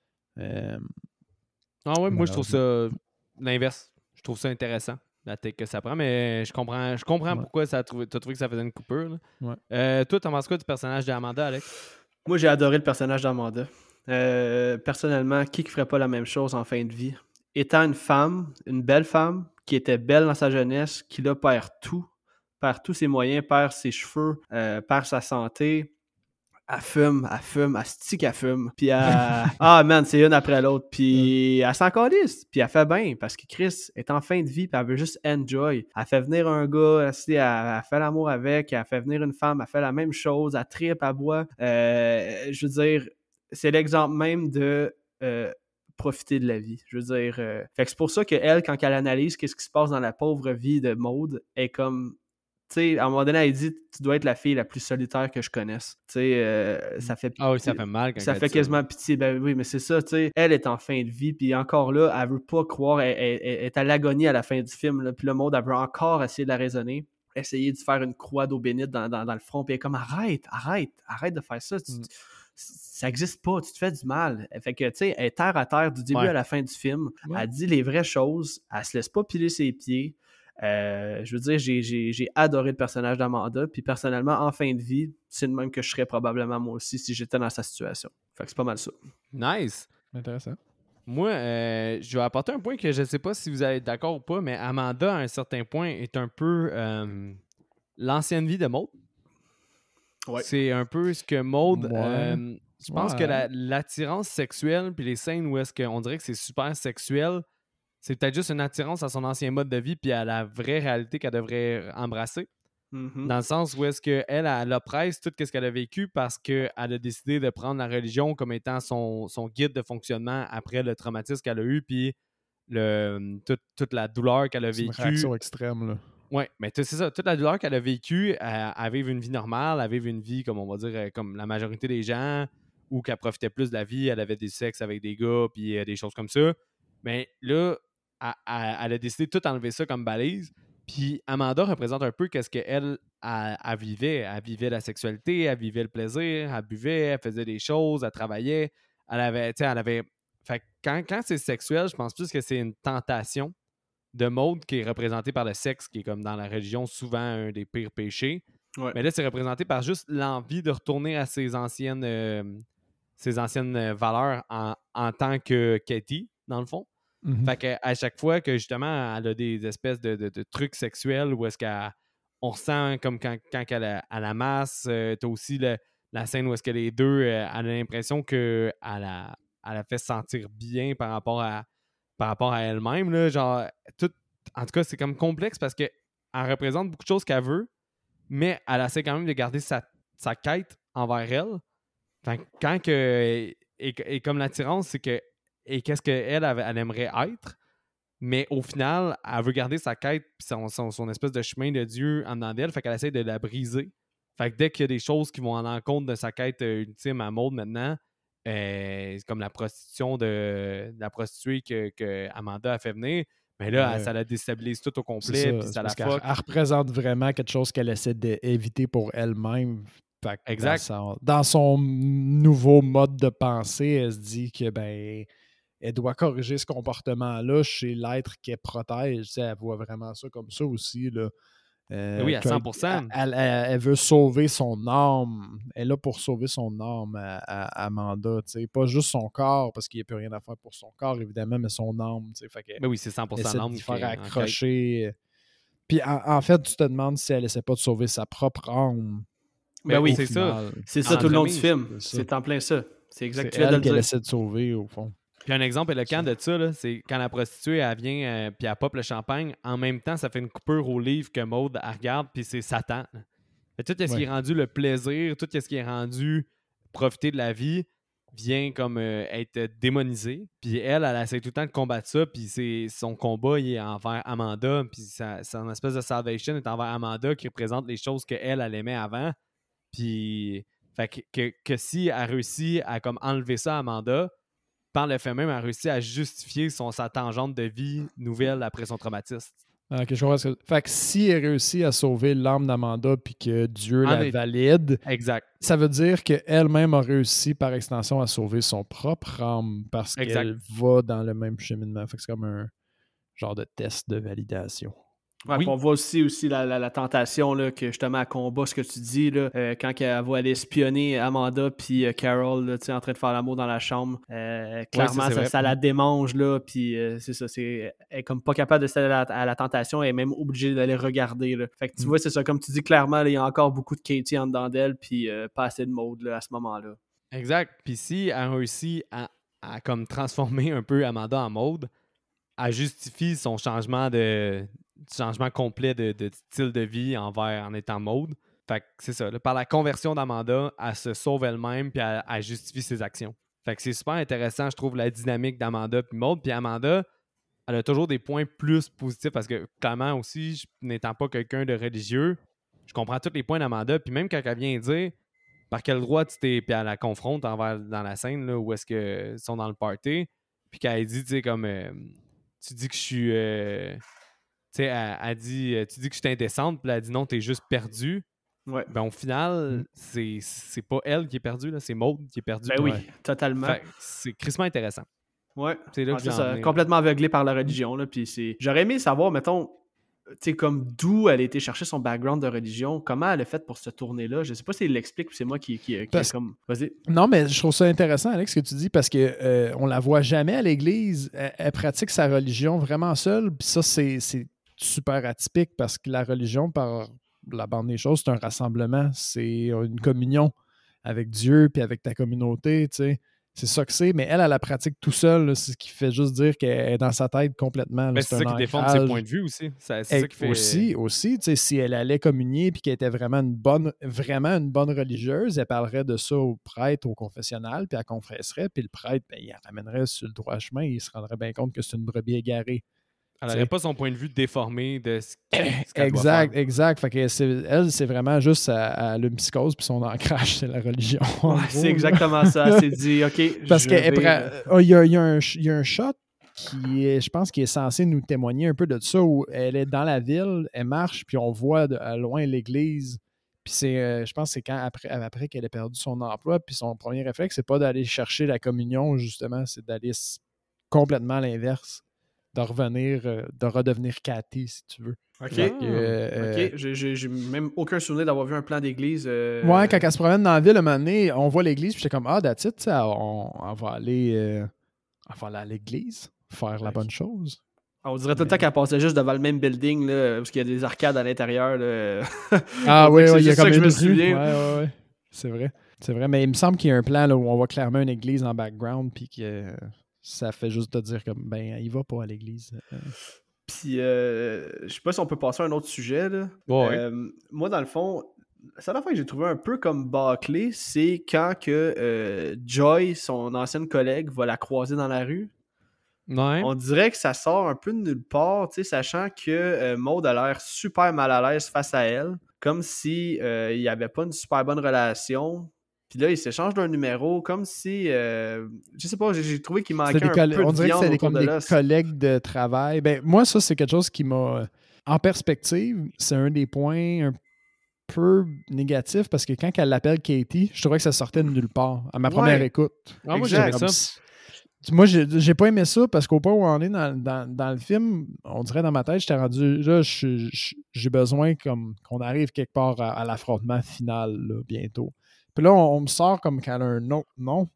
Ah ouais, moi je trouve ça l'inverse. Je trouve ça intéressant, la tête que ça prend, mais je comprends pourquoi t'as trouvé que ça faisait une coupure. Toi, t'en penses quoi du personnage d'Amanda, Alex? Moi, j'ai adoré le personnage d'Amanda. Personnellement, qui ne ferait pas la même chose en fin de vie? Étant une femme, une belle femme, qui était belle dans sa jeunesse, qui là perd tous ses moyens, perd ses cheveux, perd sa santé. Elle fume, elle fume. Puis ah man, c'est une après l'autre. Puis elle s'en calisse. Puis elle fait bien parce que Chris est en fin de vie. Puis elle veut juste enjoy. Elle fait venir un gars, elle fait l'amour avec. Elle fait venir une femme, elle fait la même chose. Elle tripe, elle boit. Je veux dire, c'est l'exemple même de profiter de la vie. Je veux dire, fait que c'est pour ça qu'elle, quand elle analyse qu'est-ce qui se passe dans la pauvre vie de Maud, elle est comme... Tu sais, à un moment donné, elle dit « Tu dois être la fille la plus solitaire que je connaisse. » Tu sais, ça fait pitié. Ah oui, ça fait mal quand ça fait quasiment pitié. Ben oui, mais c'est ça, tu sais. Elle est en fin de vie, puis encore là, elle veut pas croire, elle est à l'agonie à la fin du film, là, puis le monde, elle veut encore essayer de la raisonner, essayer de faire une croix d'eau bénite dans le front, puis elle est comme « Arrête de faire ça. Ça n'existe pas, tu te fais du mal. » Fait que, tu sais, elle est terre à terre du début à la fin du film. Elle dit les vraies choses, elle se laisse pas piler ses pieds. Je veux dire, j'ai adoré le personnage d'Amanda, puis personnellement, en fin de vie, c'est le même que je serais probablement moi aussi si j'étais dans sa situation. Fait que c'est pas mal ça. Nice. Intéressant. Moi, je vais apporter un point que je ne sais pas si vous allez être d'accord ou pas, mais Amanda, à un certain point, est un peu l'ancienne vie de Maud. Ouais. C'est un peu ce que Maud... je pense que l'attirance sexuelle, puis les scènes où est-ce qu'on dirait que c'est super sexuel, c'est peut-être juste une attirance à son ancien mode de vie puis à la vraie réalité qu'elle devrait embrasser. Mm-hmm. Dans le sens où est-ce qu'elle oppresse tout ce qu'elle a vécu parce qu'elle a décidé de prendre la religion comme étant son guide de fonctionnement après le traumatisme qu'elle a eu puis toute la douleur qu'elle a vécue. C'est une réaction extrême, là. Oui, mais c'est ça. Toute la douleur qu'elle a vécue, à vivre une vie normale, à vivre une vie, comme on va dire, comme la majorité des gens, ou qu'elle profitait plus de la vie, elle avait des sexes avec des gars puis des choses comme ça. Mais là, elle a décidé de tout enlever ça comme balise. Puis Amanda représente un peu qu'est-ce qu'elle elle vivait. Elle vivait la sexualité, elle vivait le plaisir, elle buvait, elle faisait des choses, elle travaillait. Elle avait... Fait que quand c'est sexuel, je pense plus que c'est une tentation de Maud qui est représentée par le sexe, qui est comme dans la religion souvent un des pires péchés. Ouais. Mais là, c'est représenté par juste l'envie de retourner à ses anciennes valeurs en tant que Katie, dans le fond. Mm-hmm. Fait qu'à chaque fois que justement elle a des espèces de trucs sexuels où est-ce qu'on ressent comme quand elle a la masse, t'as aussi la scène où est-ce que les deux, elle a l'impression qu'elle a fait se sentir bien par rapport à elle-même. Là, genre, en tout cas, c'est comme complexe parce qu'elle représente beaucoup de choses qu'elle veut, mais elle essaie quand même de garder sa quête envers elle. Fait que quand que... Et comme l'attirance, c'est que... Et qu'est-ce qu'elle aimerait être, Mais au final, elle veut garder sa quête puis son espèce de chemin de Dieu en dedans d'elle, fait qu'elle essaie de la briser. Fait que dès qu'il y a des choses qui vont en encontre de sa quête ultime à Maud maintenant, c'est comme la prostitution de la prostituée que Amanda a fait venir, mais là, ça la déstabilise tout au complet, puis ça la fuck. Elle représente vraiment quelque chose qu'elle essaie d'éviter pour elle-même. Exact. Dans son nouveau mode de pensée, elle se dit que elle doit corriger ce comportement-là chez l'être qu'elle protège. Elle voit vraiment ça comme ça aussi. Là. Oui, à 100%. Elle veut sauver son âme. Elle est là pour sauver son âme à Amanda. Pas juste son corps, parce qu'il n'y a plus rien à faire pour son corps, évidemment, mais son âme. Mais oui, c'est 100% l'âme qui faire accrocher. Puis en fait, tu te demandes si elle essaie pas de sauver sa propre âme. Ben oui, c'est ça. C'est ça tout le long du film. C'est en plein ça. C'est exactement elle qu'elle essaie de sauver, au fond. Puis un exemple éloquent de ça, là, c'est quand la prostituée, elle vient puis elle pop le champagne, en même temps, ça fait une coupure au livre que Maud, elle regarde, puis c'est Satan. Tout ce qui est rendu le plaisir, tout ce qui est rendu profiter de la vie, vient comme être démonisé. Puis elle essaie tout le temps de combattre ça, puis son combat il est envers Amanda, puis son espèce de salvation est envers Amanda qui représente les choses qu'elle aimait avant. Puis fait que si elle réussit à comme enlever ça à Amanda, par le fait même, elle a réussi à justifier sa tangente de vie nouvelle après son traumatisme. Okay, je vois fait que si elle réussit à sauver l'âme d'Amanda puis que Dieu la valide, exact. Ça veut dire qu'elle-même a réussi par extension à sauver son propre âme parce qu'elle va dans le même cheminement. Fait que c'est comme un genre de test de validation. Ouais, oui. On voit aussi la tentation là, que justement elle combat ce que tu dis là, quand elle va aller espionner Amanda puis Carol là, en train de faire l'amour dans la chambre. Clairement, ça la démange là, puis c'est ça, elle est comme pas capable de céder à la tentation, elle est même obligée d'aller regarder. Là. Fait que tu vois, c'est ça, comme tu dis clairement, là, il y a encore beaucoup de Katie en dedans d'elle, puis pas assez de Maud là, à ce moment-là. Exact. Puis si elle réussit à comme transformer un peu Amanda en Maud, elle justifie son changement complet de style de vie en étant Maud. Fait que c'est ça. Là, par la conversion d'Amanda, elle se sauve elle-même puis elle justifie ses actions. Fait que c'est super intéressant, je trouve, la dynamique d'Amanda puis Maud. Puis Amanda, elle a toujours des points plus positifs parce que clairement aussi, n'étant pas quelqu'un de religieux, je comprends tous les points d'Amanda. Puis même quand elle vient dire par quel droit tu t'es... Puis elle la confronte dans la scène là, où est-ce qu'ils sont dans le party. Puis qu'elle dit, tu sais, comme... tu dis que je suis... tu sais, elle dit, tu dis que je suis indécente, puis elle dit non, t'es juste perdu. Ouais. Ben, au final, c'est pas elle qui est perdue, là, c'est Maud qui est perdue. Ben oui, totalement. Fait, c'est crissement intéressant. Ouais. C'est là que ça, complètement aveuglé par la religion. Là, puis j'aurais aimé savoir, mettons, tu sais, comme d'où elle a été chercher son background de religion, comment elle a fait pour se tourner là. Je sais pas si il l'explique ou c'est moi qui comme... Vas-y. Non, mais je trouve ça intéressant, Alex, ce que tu dis, parce que on la voit jamais à l'église. Elle pratique sa religion vraiment seule, puis ça, c'est super atypique parce que la religion, par la bande des choses, c'est un rassemblement, c'est une communion avec Dieu puis avec ta communauté, tu sais. C'est ça que c'est, mais elle la pratique tout seul, c'est ce qui fait juste dire qu'elle est dans sa tête complètement. Mais c'est ça qui défend ses points de vue aussi. C'est ça qui fait... Aussi, tu sais, si elle allait communier puis qu'elle était vraiment une bonne religieuse, elle parlerait de ça au prêtre, au confessionnal, puis elle confesserait, puis le prêtre, il la ramènerait sur le droit chemin, il se rendrait bien compte que c'est une brebis égarée. Elle n'aurait pas son point de vue déformé de ce qu'elle doit faire. Exact. Fait que elle, c'est vraiment juste une psychose, puis son ancrage, c'est la religion. Ouais, c'est exactement ça. Elle s'est dit, OK, parce qu'il y a un shot qui est, je pense, qui est censé nous témoigner un peu de ça, où elle est dans la ville, elle marche, puis on voit à loin l'église. Puis je pense que c'est quand après qu'elle a perdu son emploi, puis son premier réflexe, c'est pas d'aller chercher la communion, justement, c'est d'aller complètement à l'inverse. De redevenir Cathy, si tu veux. OK. OK. J'ai même aucun souvenir d'avoir vu un plan d'église. Ouais, quand elle se promène dans la ville, un moment donné, on voit l'église, puis j'étais comme, that's it, on va aller à l'église, faire la bonne chose. On dirait tout le temps qu'elle passait juste devant le même building, là, parce qu'il y a des arcades à l'intérieur. Oui, il y a comme ça que je me souviens. Ouais. C'est vrai. Mais il me semble qu'il y a un plan là, où on voit clairement une église en background, puis que... ça fait juste te dire comme, il va pas à l'église. Puis, je sais pas si on peut passer à un autre sujet. Là. Ouais. Moi, dans le fond, la seule fois que j'ai trouvé un peu comme bâclé, c'est quand que Joy, son ancienne collègue, va la croiser dans la rue. On dirait que ça sort un peu de nulle part, tu sais, sachant que Maud a l'air super mal à l'aise face à elle, comme si il n'y avait pas une super bonne relation. Puis là, ils s'échangent d'un numéro, comme si, je sais pas, j'ai trouvé qu'il manquait un peu de viande. On dirait que c'était comme des l'os. collègues de travail. Ben, moi, ça, c'est quelque chose qui m'a... En perspective, c'est un des points un peu négatifs parce que quand elle l'appelle Katie, je trouvais que ça sortait de nulle part à ma première écoute. Ah, moi, j'aimais ça. Moi, j'ai pas aimé ça parce qu'au point où on est dans le film, on dirait dans ma tête, j'étais rendu... Là, j'ai besoin qu'on arrive quelque part à l'affrontement final, là, bientôt. Puis là, on me sort comme qu'elle a un autre nom.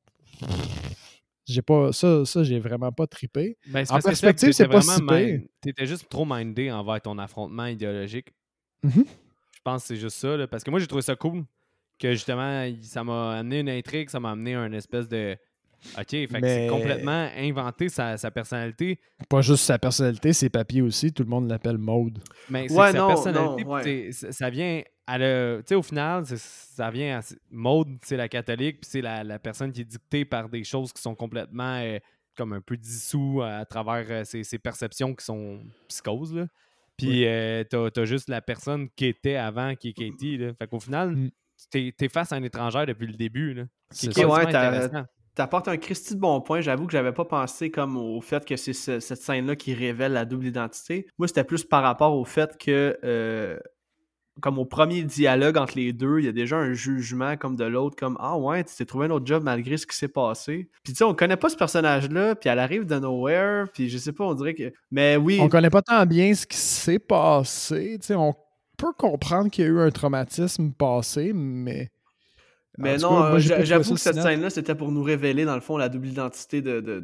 J'ai pas... Ça, j'ai vraiment pas trippé. Ben, en perspective, c'est pas si pire. T'étais juste trop mindé envers ton affrontement idéologique. Mm-hmm. Je pense que c'est juste ça, là, parce que moi, j'ai trouvé ça cool que, justement, ça m'a amené une intrigue, ça m'a amené une espèce de... OK, fait que c'est complètement inventé sa personnalité. Pas juste sa personnalité, ses papiers aussi. Tout le monde l'appelle Maud. Mais c'est sa personnalité, ça vient... Tu sais, au final, ça vient... Maud, c'est la catholique, puis c'est la personne qui est dictée par des choses qui sont complètement comme un peu dissous à travers ses perceptions qui sont psychoses, là. Puis t'as juste la personne qui était avant, qui est Katie, là. Fait qu'au final, t'es face à un étrangère depuis le début, là. C'est intéressant. T'apportes un Christy de bon point. J'avoue que j'avais pas pensé comme au fait que c'est cette scène-là qui révèle la double identité. Moi, c'était plus par rapport au fait que comme au premier dialogue entre les deux, il y a déjà un jugement comme de l'autre, comme « Ah ouais, tu t'es trouvé un autre job malgré ce qui s'est passé. » Puis tu sais, on connaît pas ce personnage-là, puis elle arrive de nowhere, puis je sais pas, on dirait que... Mais oui... On connaît pas tant bien ce qui s'est passé. Tu sais, on peut comprendre qu'il y a eu un traumatisme passé, mais... Mais non, j'avoue que cette scène-là, c'était pour nous révéler, dans le fond, la double identité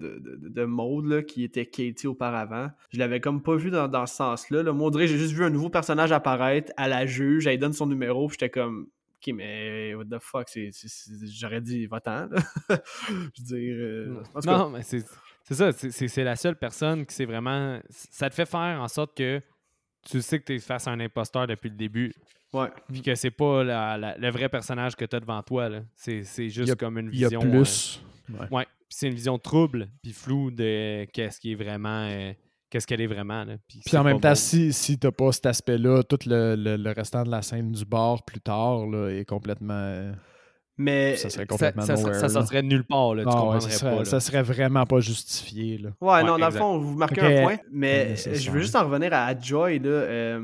de Maud, là, qui était Katie auparavant. Je l'avais comme pas vu dans ce sens-là. Là. Moi, Audrey, j'ai juste vu un nouveau personnage apparaître à la juge. Elle donne son numéro, puis j'étais comme... OK, mais what the fuck, j'aurais dit va-t'en. Je veux dire... non, mais c'est ça. C'est la seule personne qui c'est vraiment... Ça te fait faire en sorte que tu sais que tu es face à un imposteur depuis le début. Ouais. Puis que c'est pas le vrai personnage que tu as devant toi. Là. C'est juste comme une vision. Il y a plus. Ouais. Puis c'est une vision trouble puis floue de qu'est-ce qui est vraiment. Qu'est-ce qu'elle est vraiment. Là. Puis en même temps, si t'as pas cet aspect-là, tout le restant de la scène du bar plus tard là, est complètement. Mais ça serait complètement ça sortirait de nulle part. Là, tu comprendrais pas. Là. Ça serait vraiment pas justifié. Là. Ouais, non, dans le fond, vous marquez un point. Mais je veux juste en revenir à Joy. Là,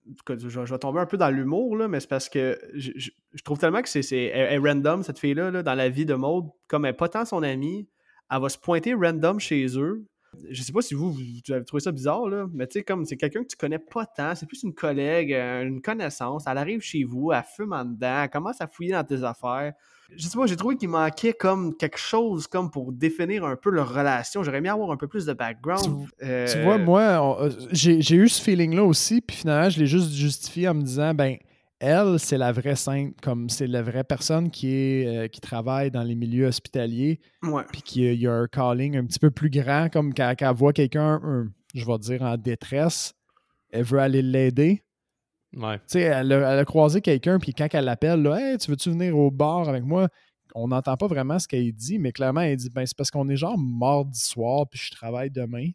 je vais tomber un peu dans l'humour, là, mais c'est parce que je trouve tellement que elle est random, cette fille-là, là, dans la vie de Maud. Comme elle n'est pas tant son amie, elle va se pointer random chez eux. Je sais pas si vous avez trouvé ça bizarre, là, mais tu sais, comme c'est quelqu'un que tu connais pas tant, c'est plus une collègue, une connaissance. Elle arrive chez vous, elle fume en dedans, elle commence à fouiller dans tes affaires. Je sais pas, j'ai trouvé qu'il manquait comme quelque chose comme pour définir un peu leur relation. J'aurais aimé avoir un peu plus de background. Tu vois, moi, j'ai eu ce feeling-là aussi, puis finalement, je l'ai juste justifié en me disant, ben, elle, c'est la vraie sainte, comme c'est la vraie personne qui travaille dans les milieux hospitaliers, puis qui a un calling un petit peu plus grand, comme quand elle voit quelqu'un, je vais dire, en détresse, elle veut aller l'aider. Ouais. Tu sais, elle a croisé quelqu'un, puis quand elle l'appelle, là, hey, tu veux-tu venir au bar avec moi? On n'entend pas vraiment ce qu'elle dit, mais clairement, elle dit, ben, c'est parce qu'on est genre mardi soir, puis je travaille demain.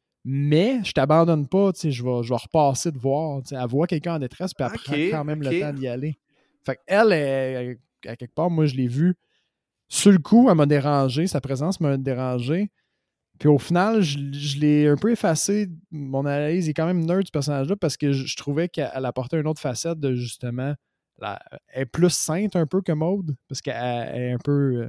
Mais je t'abandonne pas, tu sais, je vais repasser de voir. Tu sais, elle voit quelqu'un en détresse, puis elle prend quand même le temps d'y aller. Fait qu'elle, à quelque part, moi, je l'ai vue. Sur le coup, elle m'a dérangé, sa présence m'a dérangé. Puis au final, je l'ai un peu effacé. Mon analyse est quand même neutre du personnage-là parce que je trouvais qu'elle apportait une autre facette de justement. Elle est plus sainte un peu que Maud parce qu'elle est un peu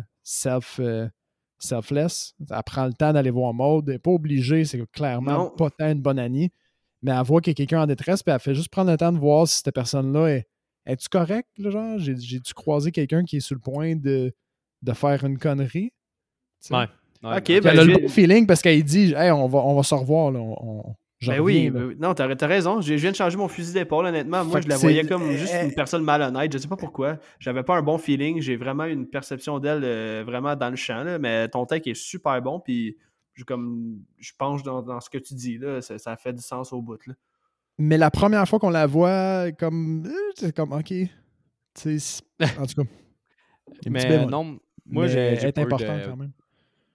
selfless. Elle prend le temps d'aller voir Maud. Elle n'est pas obligée, c'est clairement pas tant une bonne amie. Mais elle voit qu'il y a quelqu'un en détresse, puis elle fait juste prendre le temps de voir si cette personne-là est-tu correct, là, genre? J'ai-tu croisé quelqu'un qui est sur le point de faire une connerie? T'sais? Ouais. Ok, elle a le bon feeling parce qu'elle dit hey, on va se revoir. Là, ben oui, non, t'as raison. Je viens de changer mon fusil d'épaule, honnêtement. Moi, je la voyais comme juste une personne malhonnête. Je sais pas pourquoi. J'avais pas un bon feeling. J'ai vraiment une perception d'elle vraiment dans le champ. Là, mais ton take est super bon. Puis je penche dans ce que tu dis. Là, ça fait du sens au bout. Là. Mais la première fois qu'on la voit, c'est comme OK. En tout cas. Mais non, moi, j'ai est importante quand même.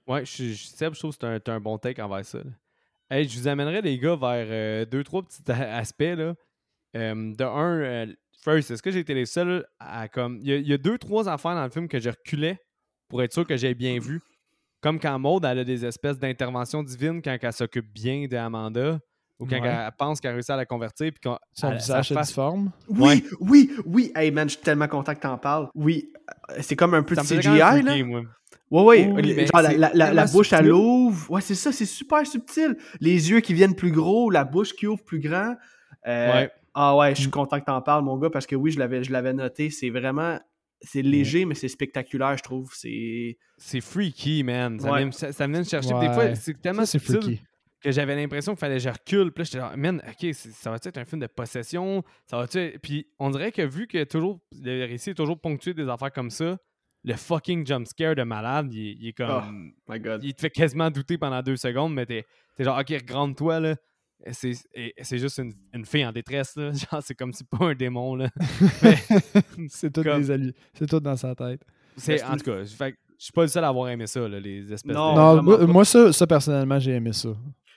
Ouais, Seb, je trouve que c'est un bon take envers ça. Là. Hey, je vous amènerais, les gars, vers 2-3 petits aspects. Là. De un, first, est-ce que j'ai été les seuls à comme. Il y a 2-3 affaires dans le film que je reculais pour être sûr que j'ai bien vu. Comme quand Maud, elle a des espèces d'interventions divines quand elle s'occupe bien d'Amanda ou quand elle pense qu'elle a réussi à la convertir. Puis son visage se difforme. Oui, ouais. oui. Hey man, je suis tellement content que t'en parles. Oui, c'est comme un peu de CGI, là. Moi. Oui, mais genre la bouche à l'ouvre. Ouais, c'est ça, c'est super subtil. Les yeux qui viennent plus gros, la bouche qui ouvre plus grand. Ouais. Ah ouais, je suis content que t'en parles, mon gars, parce que oui, je l'avais noté. C'est vraiment... C'est léger, mais c'est spectaculaire, je trouve. C'est freaky, man. Ça venait me chercher. Ouais. Des fois, c'est tellement subtil freaky. que j'avais l'impression qu'il fallait que je recule. Puis là, j'étais genre, man, OK, ça va-tu être un film de possession? Ça va-tu... Puis on dirait que vu que le récit est toujours ponctué des affaires comme ça, le fucking jumpscare de malade, il est comme... Oh my God. Il te fait quasiment douter pendant 2 secondes, mais t'es genre, OK, regrande-toi, là. C'est juste une fille en détresse, là. Genre, c'est comme si pas un démon, là. C'est tout c'est tout dans sa tête. En tout cas, je suis pas le seul à avoir aimé ça, là, les espèces non, moi ça, personnellement, j'ai aimé ça.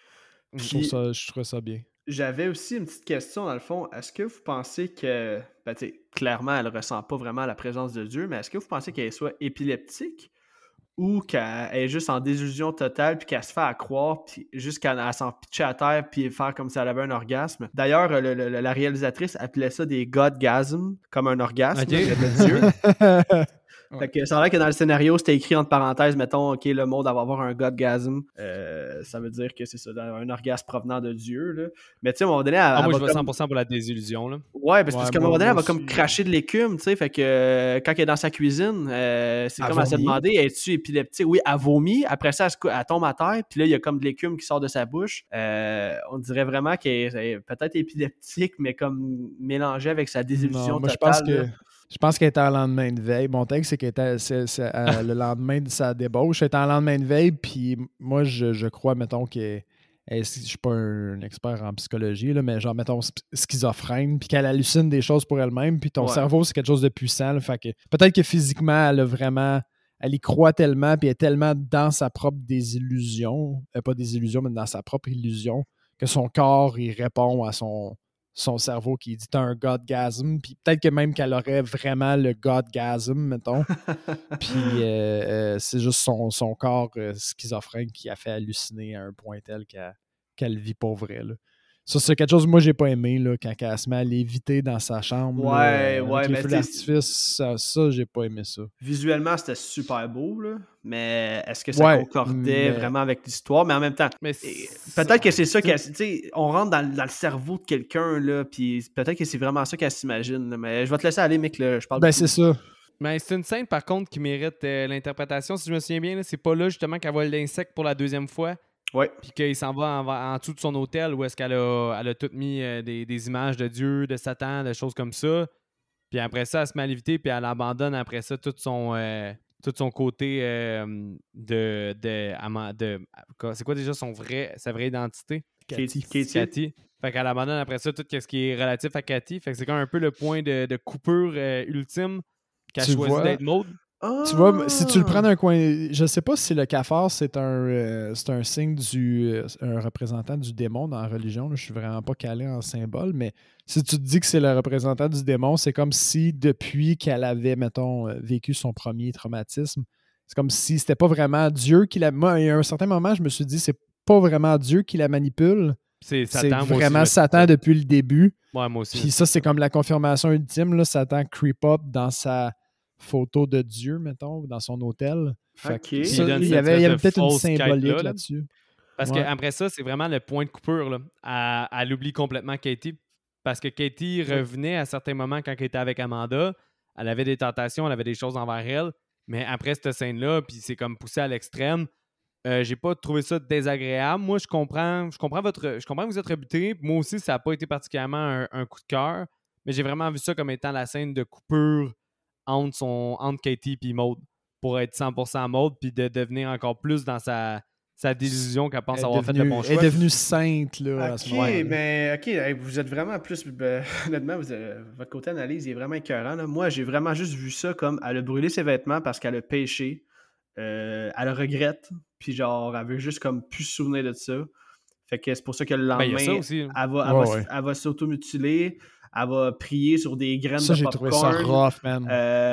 Je trouve ça bien. J'avais aussi une petite question, dans le fond. Est-ce que vous pensez que... Ben, clairement, elle ressent pas vraiment la présence de Dieu, mais est-ce que vous pensez qu'elle soit épileptique ou qu'elle est juste en désillusion totale puis qu'elle se fait à croire puis juste qu'elle s'en pitcher à terre puis faire comme si elle avait un orgasme? D'ailleurs, la réalisatrice appelait ça des godgasms, comme un orgasme de Dieu. Fait que ça a l'air que dans le scénario, c'était écrit entre parenthèses, mettons, OK, le monde va avoir un godgasm. Ça veut dire que c'est ça, un orgasme provenant de Dieu. Là. Mais tu sais, à un moment donné... moi, je vais 100% pour la désillusion. Là. Ouais, parce qu'à un moment donné, elle va comme cracher de l'écume, tu sais. Fait que quand elle est dans sa cuisine, c'est comme à se demander, es-tu épileptique? Oui, elle vomit. Après ça, elle tombe à terre. Puis là, il y a comme de l'écume qui sort de sa bouche. On dirait vraiment qu'elle est peut-être épileptique, mais comme mélangée avec sa désillusion totale. Je pense qu'elle était en lendemain de veille. Mon texte, c'est qu'elle était le lendemain de sa débauche. Elle était en lendemain de veille, puis moi, je crois, mettons, je ne suis pas un expert en psychologie, là, mais genre, mettons, schizophrène, puis qu'elle hallucine des choses pour elle-même, puis ton cerveau, c'est quelque chose de puissant. Là, fait que peut-être que physiquement, elle y croit tellement, puis elle est tellement dans sa propre désillusion, pas désillusion, mais dans sa propre illusion, que son corps, il répond à son cerveau qui dit « t'as un godgasm », puis peut-être que même qu'elle aurait vraiment le godgasm, mettons. Puis c'est juste son corps schizophrène qui a fait halluciner à un point tel qu'elle vit pour vrai. Là. Ça, c'est quelque chose que moi, j'ai pas aimé, là, quand elle se met à léviter dans sa chambre. Avec les feux d'artifice, ça, j'ai pas aimé ça. Visuellement, c'était super beau, là, mais est-ce que ça concordait vraiment avec l'histoire? Mais en même temps, peut-être que c'est ça on rentre dans le cerveau de quelqu'un, là, puis peut-être que c'est vraiment ça qu'elle s'imagine. Là, mais je vais te laisser aller, Mick, là, je parle c'est ça. Mais c'est une scène, par contre, qui mérite l'interprétation. Si je me souviens bien, là, c'est pas là, justement, qu'elle voit l'insecte pour la deuxième fois. Ouais. Puis qu'il s'en va en dessous de son hôtel où est-ce qu'elle a tout mis des images de Dieu, de Satan, des choses comme ça. Puis après ça, elle se met à léviter, puis elle abandonne après ça tout son côté c'est quoi déjà sa vraie identité? Katie. Fait qu'elle abandonne après ça tout ce qui est relatif à Cathy. Fait que c'est comme un peu le point de coupure ultime qu'elle choisit d'être Maud. Tu vois, si tu le prends d'un coin, je sais pas si le cafard c'est un signe un représentant du démon dans la religion. Là, je suis vraiment pas calé en symbole, mais si tu te dis que c'est le représentant du démon, c'est comme si depuis qu'elle avait, mettons, vécu son premier traumatisme, c'est comme si c'était pas vraiment Dieu qui la. Moi, il y a un certain moment, je me suis dit, c'est pas vraiment Dieu qui la manipule. C'est Satan, c'est vraiment Satan depuis le début. Ouais, moi aussi. Puis ça, c'est comme la confirmation ultime. Là, Satan creep up dans sa photo de Dieu, mettons, dans son hôtel. Okay. Ça, il y avait peut-être une symbolique là-dessus. Parce qu'après ça, c'est vraiment le point de coupure. Là. Elle oublie complètement Katie. Parce que Katie revenait à certains moments quand elle était avec Amanda. Elle avait des tentations, elle avait des choses envers elle. Mais après cette scène-là, puis c'est comme poussé à l'extrême, j'ai pas trouvé ça désagréable. Moi, je comprends que vous êtes rebuté. Moi aussi, ça n'a pas été particulièrement un coup de cœur. Mais j'ai vraiment vu ça comme étant la scène de coupure entre Katie et Maud pour être 100% Maud puis de devenir encore plus dans sa désillusion qu'elle pense avoir fait le bon choix. Elle est devenue sainte là, à ce moment-là. Mais vous êtes vraiment plus... honnêtement, votre côté analyse il est vraiment écœurant. Là. Moi, j'ai vraiment juste vu ça comme elle a brûlé ses vêtements parce qu'elle a péché. Elle regrette. puis genre, elle veut juste comme plus se souvenir de ça. Fait que c'est pour ça que le Ben, il y a lendemain, ça aussi. elle va s'automutiler, elle va prier sur des graines Ça, de j'ai trouvé ça popcorn. rough, man.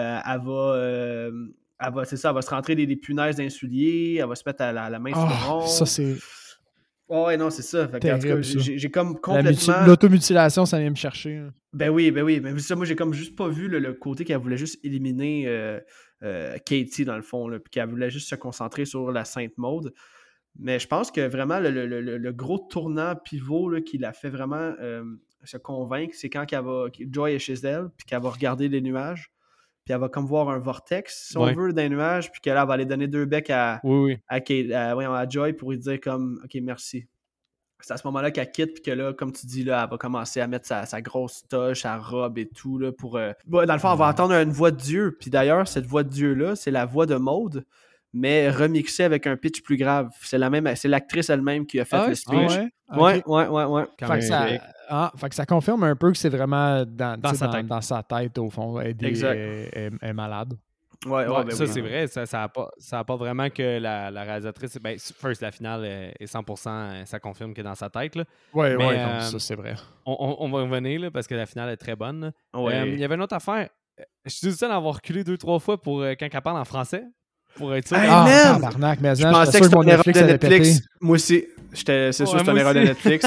Elle va, c'est ça, elle va se rentrer des punaises d'un soulier, elle va se mettre la main sur le front. Ça, c'est Oh, ouais, non, c'est ça. Fait que, en tout terrible, cas, ça. j'ai comme complètement... L'automutilation, ça vient me chercher. Hein. Ben oui. Mais ça, moi, j'ai comme juste pas vu le côté qu'elle voulait juste éliminer Katie, dans le fond, là, puis qu'elle voulait juste se concentrer sur la Sainte Maude. Mais je pense que vraiment, le gros tournant pivot là, qui l'a fait vraiment se convaincre, c'est quand Joy est chez elle, puis qu'elle va regarder les nuages, puis elle va comme voir un vortex, si on veut, d'un nuage, puis qu'elle va aller donner 2 becs à Joy pour lui dire comme « Ok, merci ». C'est à ce moment-là qu'elle quitte, puis que là, comme tu dis, là, elle va commencer à mettre sa grosse toche, sa robe et tout, là, pour... Dans le fond, elle va entendre une voix de Dieu, puis d'ailleurs, cette voix de Dieu-là, c'est la voix de Maude, mais remixée avec un pitch plus grave. C'est l'actrice elle-même qui a fait le speech. Ouais. Fait que ça confirme un peu que c'est vraiment dans sa tête, au fond. Elle est malade. Ouais, ça, c'est vrai. Ça apporte vraiment que la réalisatrice... Ben, first, la finale est 100%, ça confirme qu'elle est dans sa tête. Là. Non, ça, c'est vrai. On va revenir, là, parce que la finale est très bonne. Ouais. Il y avait une autre affaire. Je suis le seul à avoir reculé 2-3 fois pour quand elle parle en français. Pour être sûr. Tabarnak, mais je pensais que c'était une erreur de Netflix. Moi aussi. C'est sûr que c'est une erreur de Netflix.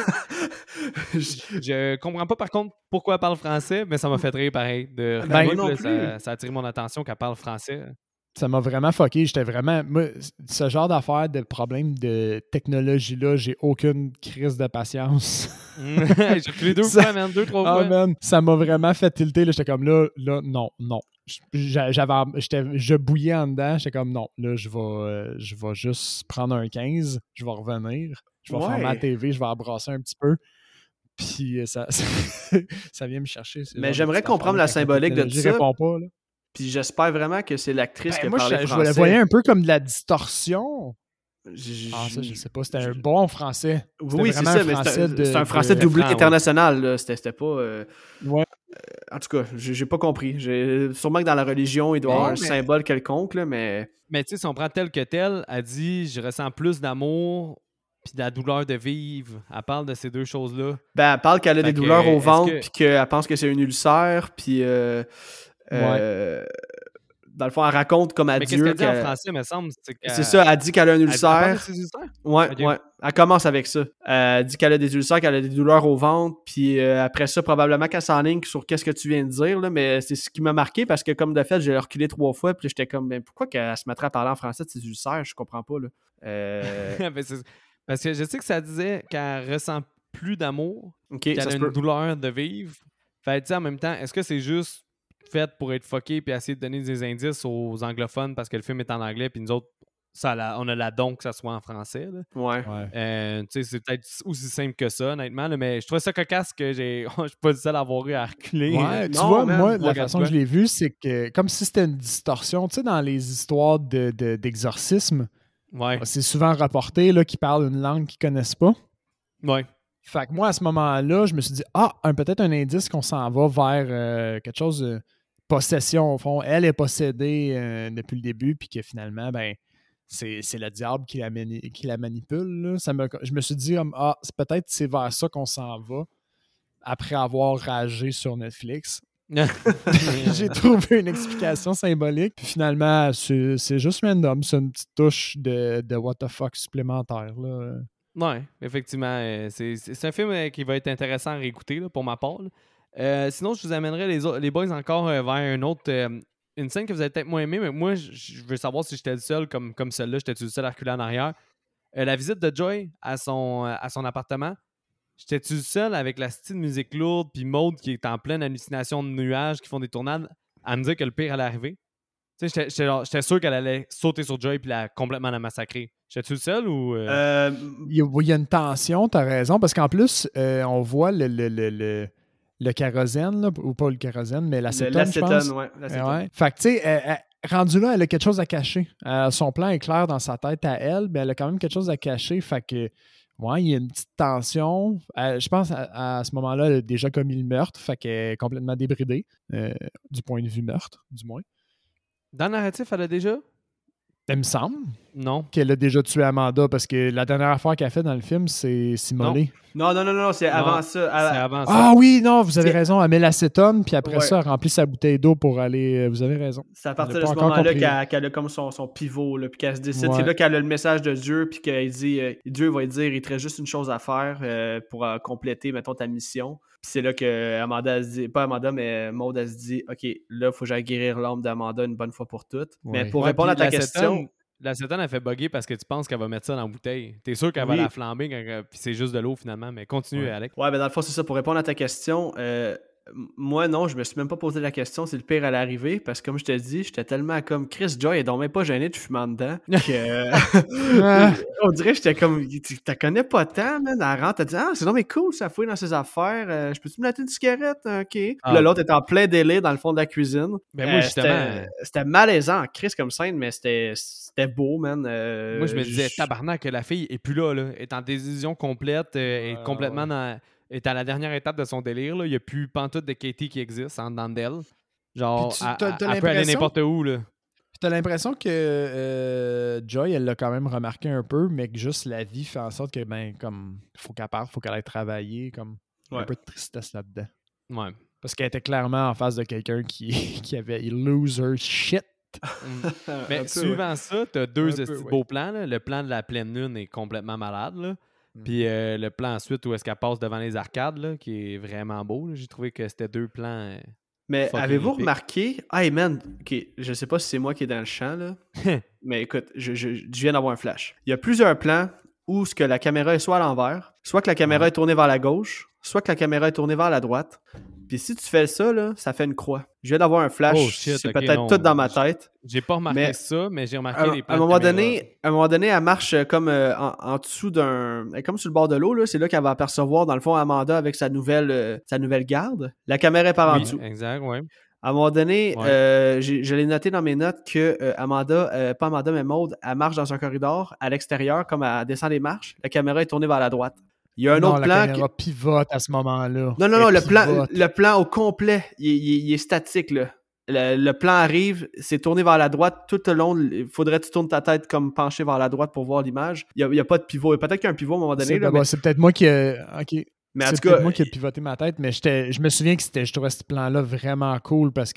Je comprends pas, par contre, pourquoi elle parle français, mais ça m'a fait rire pareil. Ça a attiré mon attention qu'elle parle français. Ça m'a vraiment fucké. J'étais vraiment... Moi, ce genre d'affaires, de problèmes de technologie-là, j'ai aucune crise de patience. J'ai reculé 2 fois, man. 2-3 fois. Man, ça m'a vraiment fait tilter. J'étais comme là, non. Je bouillais en dedans. J'étais comme non, là, je vais juste prendre un 15, je vais revenir, je vais fermer la TV, je vais embrasser un petit peu. Puis ça vient me chercher. Mais j'aimerais comprendre la symbolique de tout ça. Réponds pas, là. Puis j'espère vraiment que c'est l'actrice qui a parlé français. Moi, je le voyais un peu comme de la distorsion. Ça, je sais pas. C'était un bon français. Oui, c'est ça, mais c'est un français doublé international. Là. C'était pas... Ouais. En tout cas, j'ai pas compris. Sûrement que dans la religion, il doit y avoir un symbole quelconque, là, mais... Mais tu sais, si on prend tel que tel, elle dit « Je ressens plus d'amour puis de la douleur de vivre. » Elle parle de ces deux choses-là. Ben, elle parle qu'elle a des douleurs au ventre puis qu'elle pense que c'est une ulcère, puis... dans le fond, elle raconte comme à Dieu. Mais qu'est-ce qu'elle dit en français, me semble? C'est ça, elle dit qu'elle a un ulcère. Elle parle de ses ulcères? Ouais. Elle commence avec ça. Elle dit qu'elle a des ulcères, qu'elle a des douleurs au ventre, puis après ça, probablement qu'elle s'enligne sur qu'est-ce que tu viens de dire, là, mais c'est ce qui m'a marqué parce que, comme de fait, j'ai reculé 3 fois, puis j'étais comme, mais pourquoi qu'elle se mettrait à parler en français de ses ulcères? Je comprends pas, là. Parce que je sais que ça disait qu'elle ressent plus d'amour, qu'elle a une douleur de vivre. Fait que, en même temps, est-ce que c'est juste fait pour être fucké puis essayer de donner des indices aux anglophones parce que le film est en anglais puis nous autres, on a la don que ça soit en français. Là. Ouais. C'est peut-être aussi simple que ça, honnêtement, là, mais je trouvais ça cocasse que je suis pas le seul à avoir eu à reculer. Ouais, tu vois, moi, la façon que je l'ai vu, c'est que comme si c'était une distorsion, tu sais, dans les histoires d'exorcisme, c'est souvent rapporté là, qu'ils parlent une langue qu'ils connaissent pas. Ouais. Fait que moi, à ce moment-là, je me suis dit, peut-être un indice qu'on s'en va vers quelque chose de possession, au fond. Elle est possédée depuis le début, puis que finalement, c'est le diable qui la manipule. Là. Je me suis dit, peut-être c'est vers ça qu'on s'en va, après avoir ragé sur Netflix. J'ai trouvé une explication symbolique, puis finalement, c'est juste random. C'est une petite touche de what the fuck supplémentaire, là. Oui, effectivement. C'est un film qui va être intéressant à réécouter là, pour ma part. Sinon, je vous amènerai les boys encore vers une scène que vous avez peut-être moins aimée, mais moi, je veux savoir si j'étais le seul, comme celle-là, j'étais-tu le seul à reculer en arrière. La visite de Joy à son appartement, j'étais-tu le seul avec la style de musique lourde, puis Maude qui est en pleine hallucination de nuages, qui font des tournades, à me dire que le pire allait arriver? Tu sais, j'étais sûr qu'elle allait sauter sur Joy puis complètement la massacrer. J'étais-tu le seul ou... Il y a une tension, t'as raison, parce qu'en plus, on voit le kérosène, là, ou pas le kérosène, mais l'acétone, je pense. Ouais. Fait que, tu sais, rendu là, elle a quelque chose à cacher. Son plan est clair dans sa tête à elle, mais elle a quand même quelque chose à cacher. Fait que, il y a une petite tension. Je pense à ce moment-là, elle a déjà commis le meurtre, fait qu'elle est complètement débridée, du point de vue meurtre, du moins. Dans le narratif, elle a déjà? Il me semble. Non. qu'elle a déjà tué Amanda, parce que la dernière affaire qu'elle a fait dans le film, c'est s'immoler. Non, c'est avant ça. C'est avant ça. Ah oui, non, vous avez C'est- raison. Elle met l'acétone, puis après Ouais. ça, elle remplit sa bouteille d'eau pour aller... Vous avez raison. C'est à partir On de l'a ce pas encore moment-là compris. qu'elle a comme son pivot, là, puis qu'elle se décide. Ouais. C'est là qu'elle a le message de Dieu, puis qu'elle dit Dieu va lui dire il te reste juste une chose à faire pour compléter, mettons, ta mission. Puis c'est là que Amanda, elle se dit, pas Amanda, mais Maud, elle se dit ok, là, il faut que j'aille guérir l'âme d'Amanda une bonne fois pour toutes. Ouais. Mais pour Ouais, répondre à puis ta question. l'acétone, elle fait bugger parce que tu penses qu'elle va mettre ça dans la bouteille. T'es sûr qu'elle va Oui. la flamber, puis c'est juste de l'eau finalement. Mais continue, Ouais. Alex. Ouais, ben dans le fond, c'est ça. Pour répondre à ta question, moi, non, je me suis même pas posé la question. C'est le pire à l'arrivée parce que, comme je te dis, j'étais tellement comme Chris Joy, elle est donc même pas gêné de fumer en dedans. On dirait que j'étais comme, tu t'en connais pas tant, man. Elle rentre, elle dit, ah, c'est non, mais cool, ça fouille dans ses affaires. Je peux-tu me latter une cigarette? Ok. Puis là, l'autre est en plein délai dans le fond de la cuisine. Ben moi, justement. C'était malaisant, Chris comme scène, mais c'était beau, man. Moi, je me disais, tabarnak, que la fille est plus là, elle est en désillusion complète, est complètement est à la dernière étape de son délire, là. Il n'y a plus pantoute de Katie qui existe en dedans d'elle. Genre, Puis elle peut aller n'importe où, là. Puis t'as l'impression que Joy, elle l'a quand même remarqué un peu, mais que juste la vie fait en sorte que, ben, comme, faut qu'elle parte, faut qu'elle aille travailler, comme, un peu de tristesse là-dedans. Ouais. Parce qu'elle était clairement en face de quelqu'un qui avait lose her shit. Mais suivant ça, t'as deux beaux plans, là. Le plan de la pleine lune est complètement malade, là. Puis le plan ensuite où est-ce qu'elle passe devant les arcades, là, qui est vraiment beau. J'ai trouvé que c'était deux plans. Mais avez-vous remarqué... Hey man, ok, je sais pas si c'est moi qui est dans le champ, là. Mais écoute, je viens d'avoir un flash. Il y a plusieurs plans où ce que la caméra est soit à l'envers, soit que la caméra est tournée vers la gauche, soit que la caméra est tournée vers la droite. Puis si tu fais ça, là, ça fait une croix. Je viens d'avoir un flash. Oh shit, c'est okay, peut-être tout dans ma tête. J'ai pas remarqué ça, mais j'ai remarqué les plans. À un moment donné, elle marche comme en dessous d'un... Elle est comme sur le bord de l'eau, là. C'est là qu'elle va apercevoir, dans le fond, Amanda avec sa nouvelle garde. La caméra est par en dessous. Exact, ouais. À un moment donné, je l'ai noté dans mes notes que pas Amanda, mais Maud, elle marche dans un corridor à l'extérieur, comme elle descend les marches. La caméra est tournée vers la droite. Il y a un autre plan. La caméra pivote à ce moment-là. Non, le plan au complet, il est statique, là. Le plan arrive, c'est tourné vers la droite tout le long. Il faudrait que tu tournes ta tête comme penché vers la droite pour voir l'image. Il n'y a pas de pivot. Peut-être qu'il y a un pivot à un moment donné. C'est peut-être moi qui OK. Mais c'est peut-être moi qui ai pivoté ma tête, mais je me souviens que je trouvais ce plan-là vraiment cool parce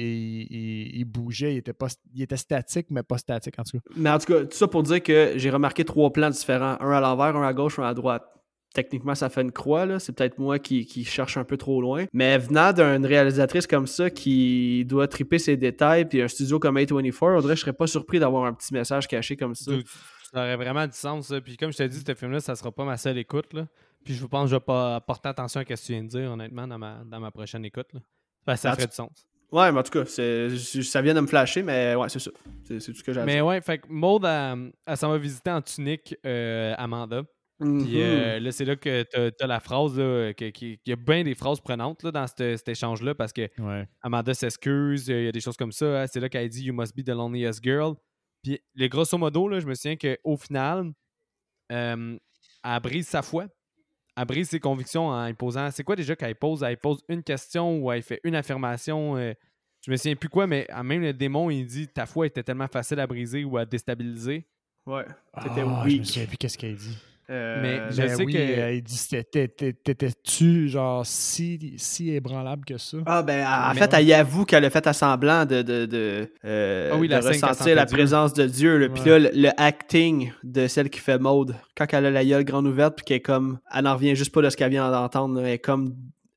qu'il bougeait, il était statique, mais pas statique en tout cas. Mais en tout cas, tout ça pour dire que j'ai remarqué 3 plans différents. Un à l'envers, un à gauche, un à droite. Techniquement, ça fait une croix, là. C'est peut-être moi qui cherche un peu trop loin. Mais venant d'une réalisatrice comme ça qui doit triper ses détails, puis un studio comme A24, on dirait que je serais pas surpris d'avoir un petit message caché comme ça. Ça aurait vraiment du sens, ça. Puis comme je t'ai dit, ce film-là, ça sera pas ma seule écoute, là. Puis je pense que je vais pas porter attention à ce que tu viens de dire, honnêtement, dans ma prochaine écoute, là. Ben, ça ferait du sens. Ouais, mais en tout cas, ça vient de me flasher, mais ouais, c'est ça. C'est tout ce que j'ai à dire. Mais ouais, fait que Maud, elle s'en va visiter en tunique Amanda. Puis là, c'est là que t'as la phrase, là, qu'il y a bien des phrases prenantes là, dans cet échange-là parce que Amanda s'excuse, il y a des choses comme ça. Hein, c'est là qu'elle dit « You must be the loneliest girl ». Puis, grosso modo, là, je me souviens qu'au final, elle brise sa foi. Elle brise ses convictions en imposant... C'est quoi déjà qu'elle pose? Elle pose une question ou elle fait une affirmation. Je me souviens plus quoi, mais même le démon, il dit « Ta foi était tellement facile à briser ou à déstabiliser. » Ouais. C'était weak. Je me souviens plus qu'est-ce qu'elle dit. Mais je sais que... Elle dit t'étais-tu genre si ébranlable que ça? Ah ben en fait, elle y avoue qu'elle a fait à semblant de ressentir la présence de Dieu. Ouais. Puis là, le acting de celle qui fait Maud, quand elle a la gueule grande ouverte, puis qu'elle est comme. Elle n'en revient juste pas de ce qu'elle vient d'entendre. Elle est comme.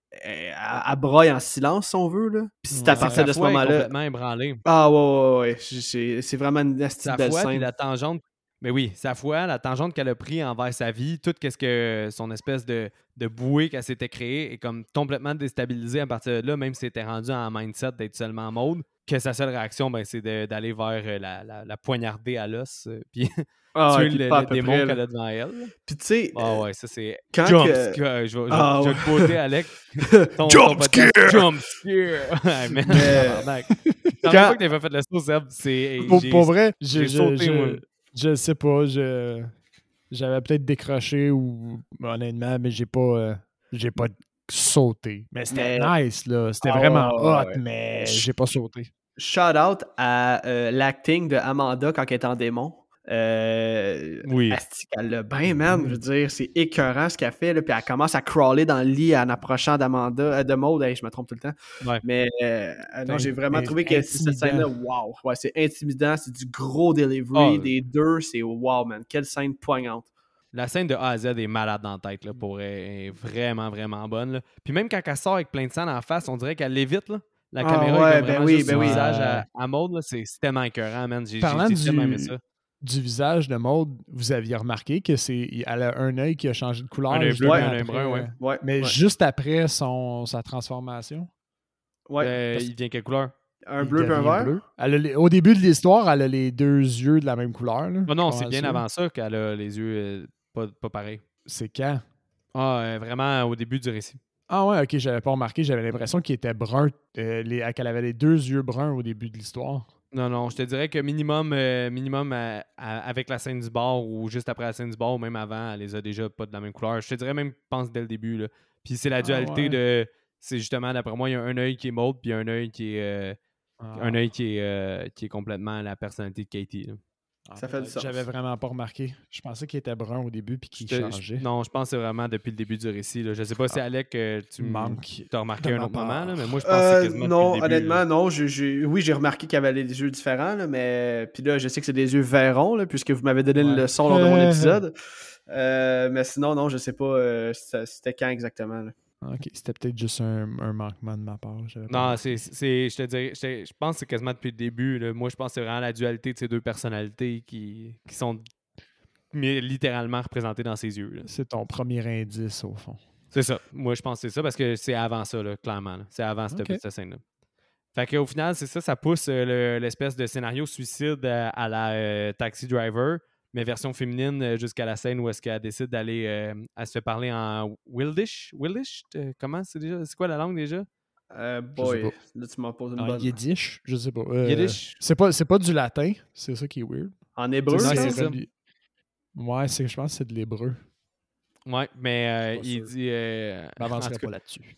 Elle broye en silence, si on veut. Là. Puis c'est à partir de ce moment-là. Complètement ébranlée. Ah ouais. C'est vraiment une astuce belle scène. La tangente. Mais oui, sa foi, la tangente qu'elle a pris envers sa vie, tout ce que son espèce de bouée qu'elle s'était créée est comme complètement déstabilisée à partir de là, même si c'était rendu en mindset d'être seulement Maud, que sa seule réaction, ben, c'est d'aller vers la poignarder à l'os, puis tuer le démon qu'elle a devant elle. Puis tu sais... Ah ouais, ça c'est... Quand jump scare! Je vais te quoter, Alex. Jump scare! Jump scare! Quand que t'avais fait le saut, Seb, c'est... Pour vrai, j'ai sauté, moi. Je sais pas, j'avais peut-être décroché ou honnêtement, mais j'ai pas sauté. Mais c'était nice, là. C'était vraiment hot, mais j'ai pas sauté. Shout out à l'acting de Amanda quand elle est en démon. Oui. Asti, elle l'a bien, man. Je veux dire, c'est écœurant ce qu'elle fait. Là, puis elle commence à crawler dans le lit en approchant de Maud. Hey, je me trompe tout le temps. Ouais. Mais non, j'ai vraiment trouvé que cette scène-là, wow. Ouais, c'est intimidant. C'est du gros delivery des deux. C'est wow, man. Quelle scène poignante. La scène de A à Z est malade dans la tête. Là, est vraiment, vraiment bonne. Là. Puis même quand elle sort avec plein de sang en face, on dirait qu'elle l'évite. Là. La caméra est vraiment juste le visage à Maud. C'est tellement écœurant, man. J'ai tellement aimé ça. Du visage de Maud, vous aviez remarqué qu'elle a un œil qui a changé de couleur. Un œil bleu et un œil brun, ouais. Mais juste après sa transformation. Ouais. Il devient quelle couleur? Un bleu et un vert? Au début de l'histoire, elle a les deux yeux de la même couleur. Là. Oh non, c'est bien avant ça qu'elle a les yeux pas pareils. C'est quand? Vraiment au début du récit. Ah ouais, ok, j'avais pas remarqué. J'avais l'impression qu'il était brun, qu'elle avait les deux yeux bruns au début de l'histoire. Non, je te dirais que minimum avec la scène du bar ou juste après la scène du bar ou même avant, elle les a déjà pas de la même couleur. Je te dirais même, pense dès le début. Là. Puis c'est la dualité de... C'est justement, d'après moi, il y a un œil qui est Maud puis un œil qui est... Un œil qui est complètement la personnalité de Katie. Là. Ça fait du sens. J'avais vraiment pas remarqué. Je pensais qu'il était brun au début puis qu'il changeait. Non, je pense que c'est vraiment depuis le début du récit. Là. Je sais pas si Alec, tu as remarqué un autre moment, là, mais moi je pense que c'est quasiment non, depuis le début. Honnêtement, non. Oui, j'ai remarqué qu'il y avait des yeux différents, là, mais puis là, je sais que c'est des yeux verrons, là, puisque vous m'avez donné une leçon lors de mon épisode. Mais sinon, non, je sais pas c'était quand exactement. Là. Ok, c'était peut-être juste un manquement de ma part. Non, je te dirais, je pense que c'est quasiment depuis le début. Là. Moi, je pense que c'est vraiment la dualité de ces deux personnalités qui sont littéralement représentées dans ses yeux. Là. C'est ton premier indice, au fond. C'est ça. Moi, je pense que c'est ça parce que c'est avant ça, là, clairement. Là. C'est avant cette scène-là. Fait qu'au final, c'est ça, ça pousse l'espèce de scénario suicide à la Taxi Driver, mais version féminine jusqu'à la scène où est-ce qu'elle décide d'aller... elle se fait parler en Wildish? Comment c'est déjà? C'est quoi la langue déjà? Boy, là tu m'as posé une bonne... Yiddish? Je sais pas. Yiddish? C'est pas du latin, c'est ça qui est weird. En hébreu? C'est ça. Ouais, je pense que c'est de l'hébreu. Ouais, mais il dit... Je m'avancerai pas là-dessus.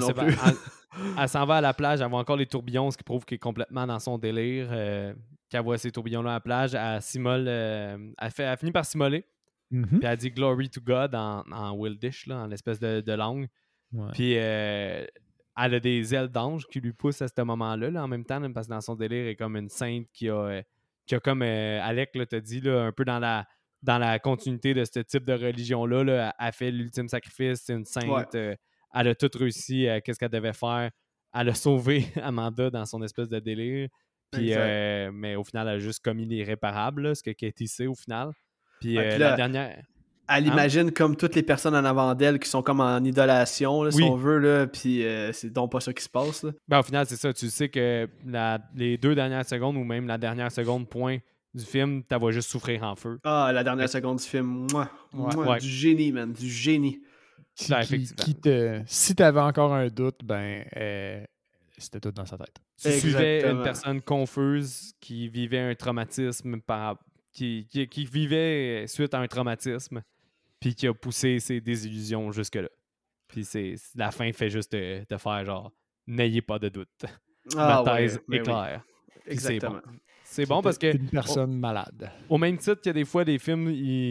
Elle s'en va à la plage, elle voit encore les tourbillons, ce qui prouve qu'elle est complètement dans son délire. Qu'elle voit ces tourbillons-là à la plage, elle s'immole, elle finit par s'immoler. Puis elle dit Glory to God en Wildish, là, en espèce de langue. Ouais. Puis elle a des ailes d'ange qui lui poussent à ce moment-là, là, en même temps, parce que dans son délire, elle est comme une sainte qui a comme Alec t'a dit, là, un peu dans la continuité de ce type de religion-là, là, elle fait l'ultime sacrifice, c'est une sainte. Ouais. Elle a tout réussi, qu'est-ce qu'elle devait faire. Elle a sauvé Amanda dans son espèce de délire. Puis, mais au final, elle a juste commis l'irréparable, là, ce que Katie sait au final. Puis la dernière... Elle imagine comme toutes les personnes en avant d'elle qui sont comme en idolation, là, si on veut, là, puis c'est donc pas ça qui se passe. Là. Ben, au final, c'est ça. Tu sais que les 2 dernières secondes ou même la dernière seconde point du film, tu vas juste souffrir en feu. Ah, la dernière seconde du film, du génie, man, du génie. Si t'avais encore un doute, c'était tout dans sa tête. Tu suivais une personne confuse qui vivait un traumatisme qui vivait suite à un traumatisme puis qui a poussé ses désillusions jusque-là. Puis la fin fait juste te faire genre n'ayez pas de doute. Ma thèse est claire. Exactement. C'est bon parce que... Une personne malade. Au même titre qu'il y a des fois des films,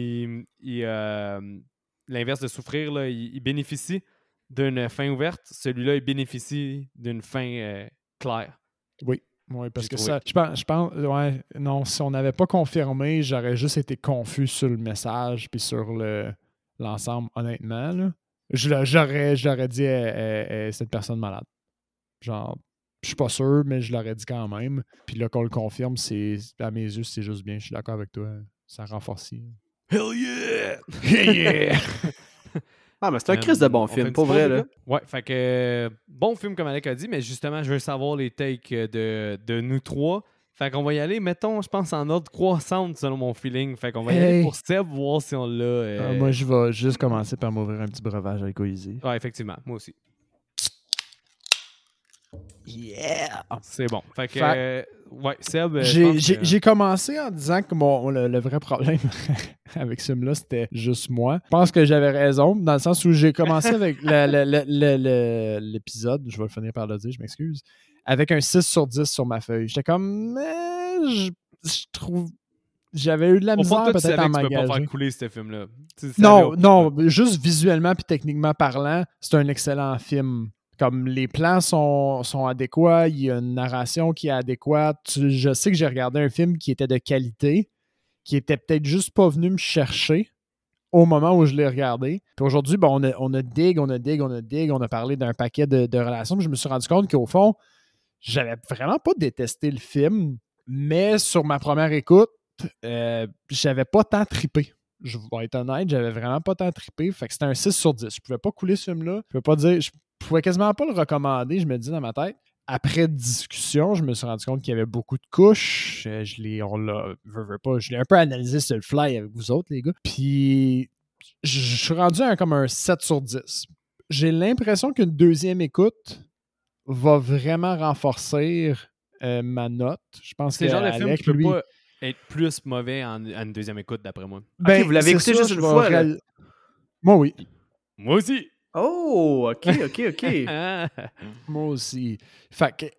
l'inverse de souffrir, là, il bénéficie d'une fin ouverte. Celui-là, il bénéficie d'une fin claire. Oui, parce que ça, je pense, non, si on n'avait pas confirmé, j'aurais juste été confus sur le message puis sur l'ensemble, honnêtement. Là. J'aurais dit cette personne malade. Genre, je suis pas sûr, mais je l'aurais dit quand même. Puis là, qu'on le confirme, à mes yeux, c'est juste bien. Je suis d'accord avec toi. Ça renforce. Hell yeah! Hell yeah! Ah, mais c'est un Christ de bon film, pour vrai, là. Ouais, fait que bon film, comme Alec a dit, mais justement, je veux savoir les takes de nous trois. Fait qu'on va y aller, mettons, je pense, en ordre croissante, selon mon feeling. Fait qu'on va y aller pour Seb, voir si on l'a. Moi, je vais juste commencer par m'ouvrir un petit breuvage alcoolisé. Ouais, effectivement, moi aussi. Yeah! C'est bon. Fait que, ouais, Seb... J'ai commencé en disant que le vrai problème avec ce film-là, c'était juste moi. Je pense que j'avais raison, dans le sens où j'ai commencé avec l'épisode, je vais le finir par le dire, je m'excuse, avec un 6 sur 10 sur ma feuille. J'étais comme, je trouve J'avais eu de la Au fond, misère toi, tu peut-être savais à que tu peux pas m'engager. faire couler ce film-là. Non, juste visuellement puis techniquement parlant, c'est un excellent film. Comme les plans sont adéquats, il y a une narration qui est adéquate. Je sais que j'ai regardé un film qui était de qualité, qui était peut-être juste pas venu me chercher au moment où je l'ai regardé. Puis aujourd'hui, on a parlé d'un paquet de relations, puis je me suis rendu compte qu'au fond, j'avais vraiment pas détesté le film, mais sur ma première écoute, j'avais pas tant trippé. Je vais être honnête, j'avais vraiment pas tant trippé. Fait que c'était un 6 sur 10. Je pouvais pas couler ce film-là. Je pouvais quasiment pas le recommander, je me dis dans ma tête. Après discussion, je me suis rendu compte qu'il y avait beaucoup de couches. Je l'ai un peu analysé sur le fly avec vous autres, les gars. Puis je suis rendu comme un 7 sur 10. J'ai l'impression qu'une deuxième écoute va vraiment renforcer ma note. Je pense c'est que le genre de film qui peut lui, pas être plus mauvais à une deuxième écoute, d'après moi. Ok, vous l'avez écouté juste une fois, là? Moi, oui. Moi aussi! Oh, ok. Moi aussi. Fait que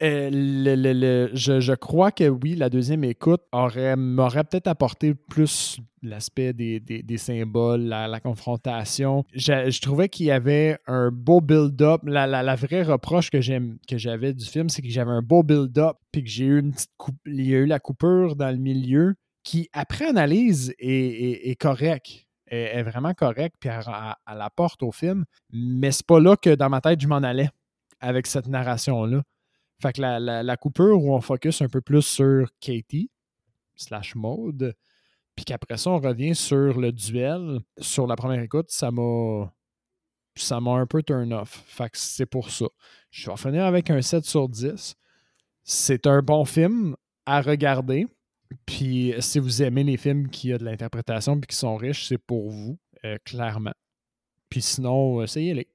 je crois que oui, la deuxième écoute m'aurait peut-être apporté plus l'aspect des symboles, la confrontation. Je trouvais qu'il y avait un beau build-up. La vraie reproche que j'avais du film, c'est que j'avais un beau build-up puis que j'ai eu il y a eu la coupure dans le milieu qui, après analyse, est correcte. Est vraiment correcte puis elle apporte au film. Mais c'est pas là que dans ma tête je m'en allais avec cette narration-là. Fait que la coupure où on focus un peu plus sur Katie / Maud, puis qu'après ça, on revient sur le duel. Sur la première écoute, ça m'a un peu turn off. Fait que c'est pour ça. Je vais finir avec un 7 sur 10. C'est un bon film à regarder. Puis si vous aimez les films qui ont de l'interprétation et qui sont riches, c'est pour vous, clairement. Puis sinon, essayez-les.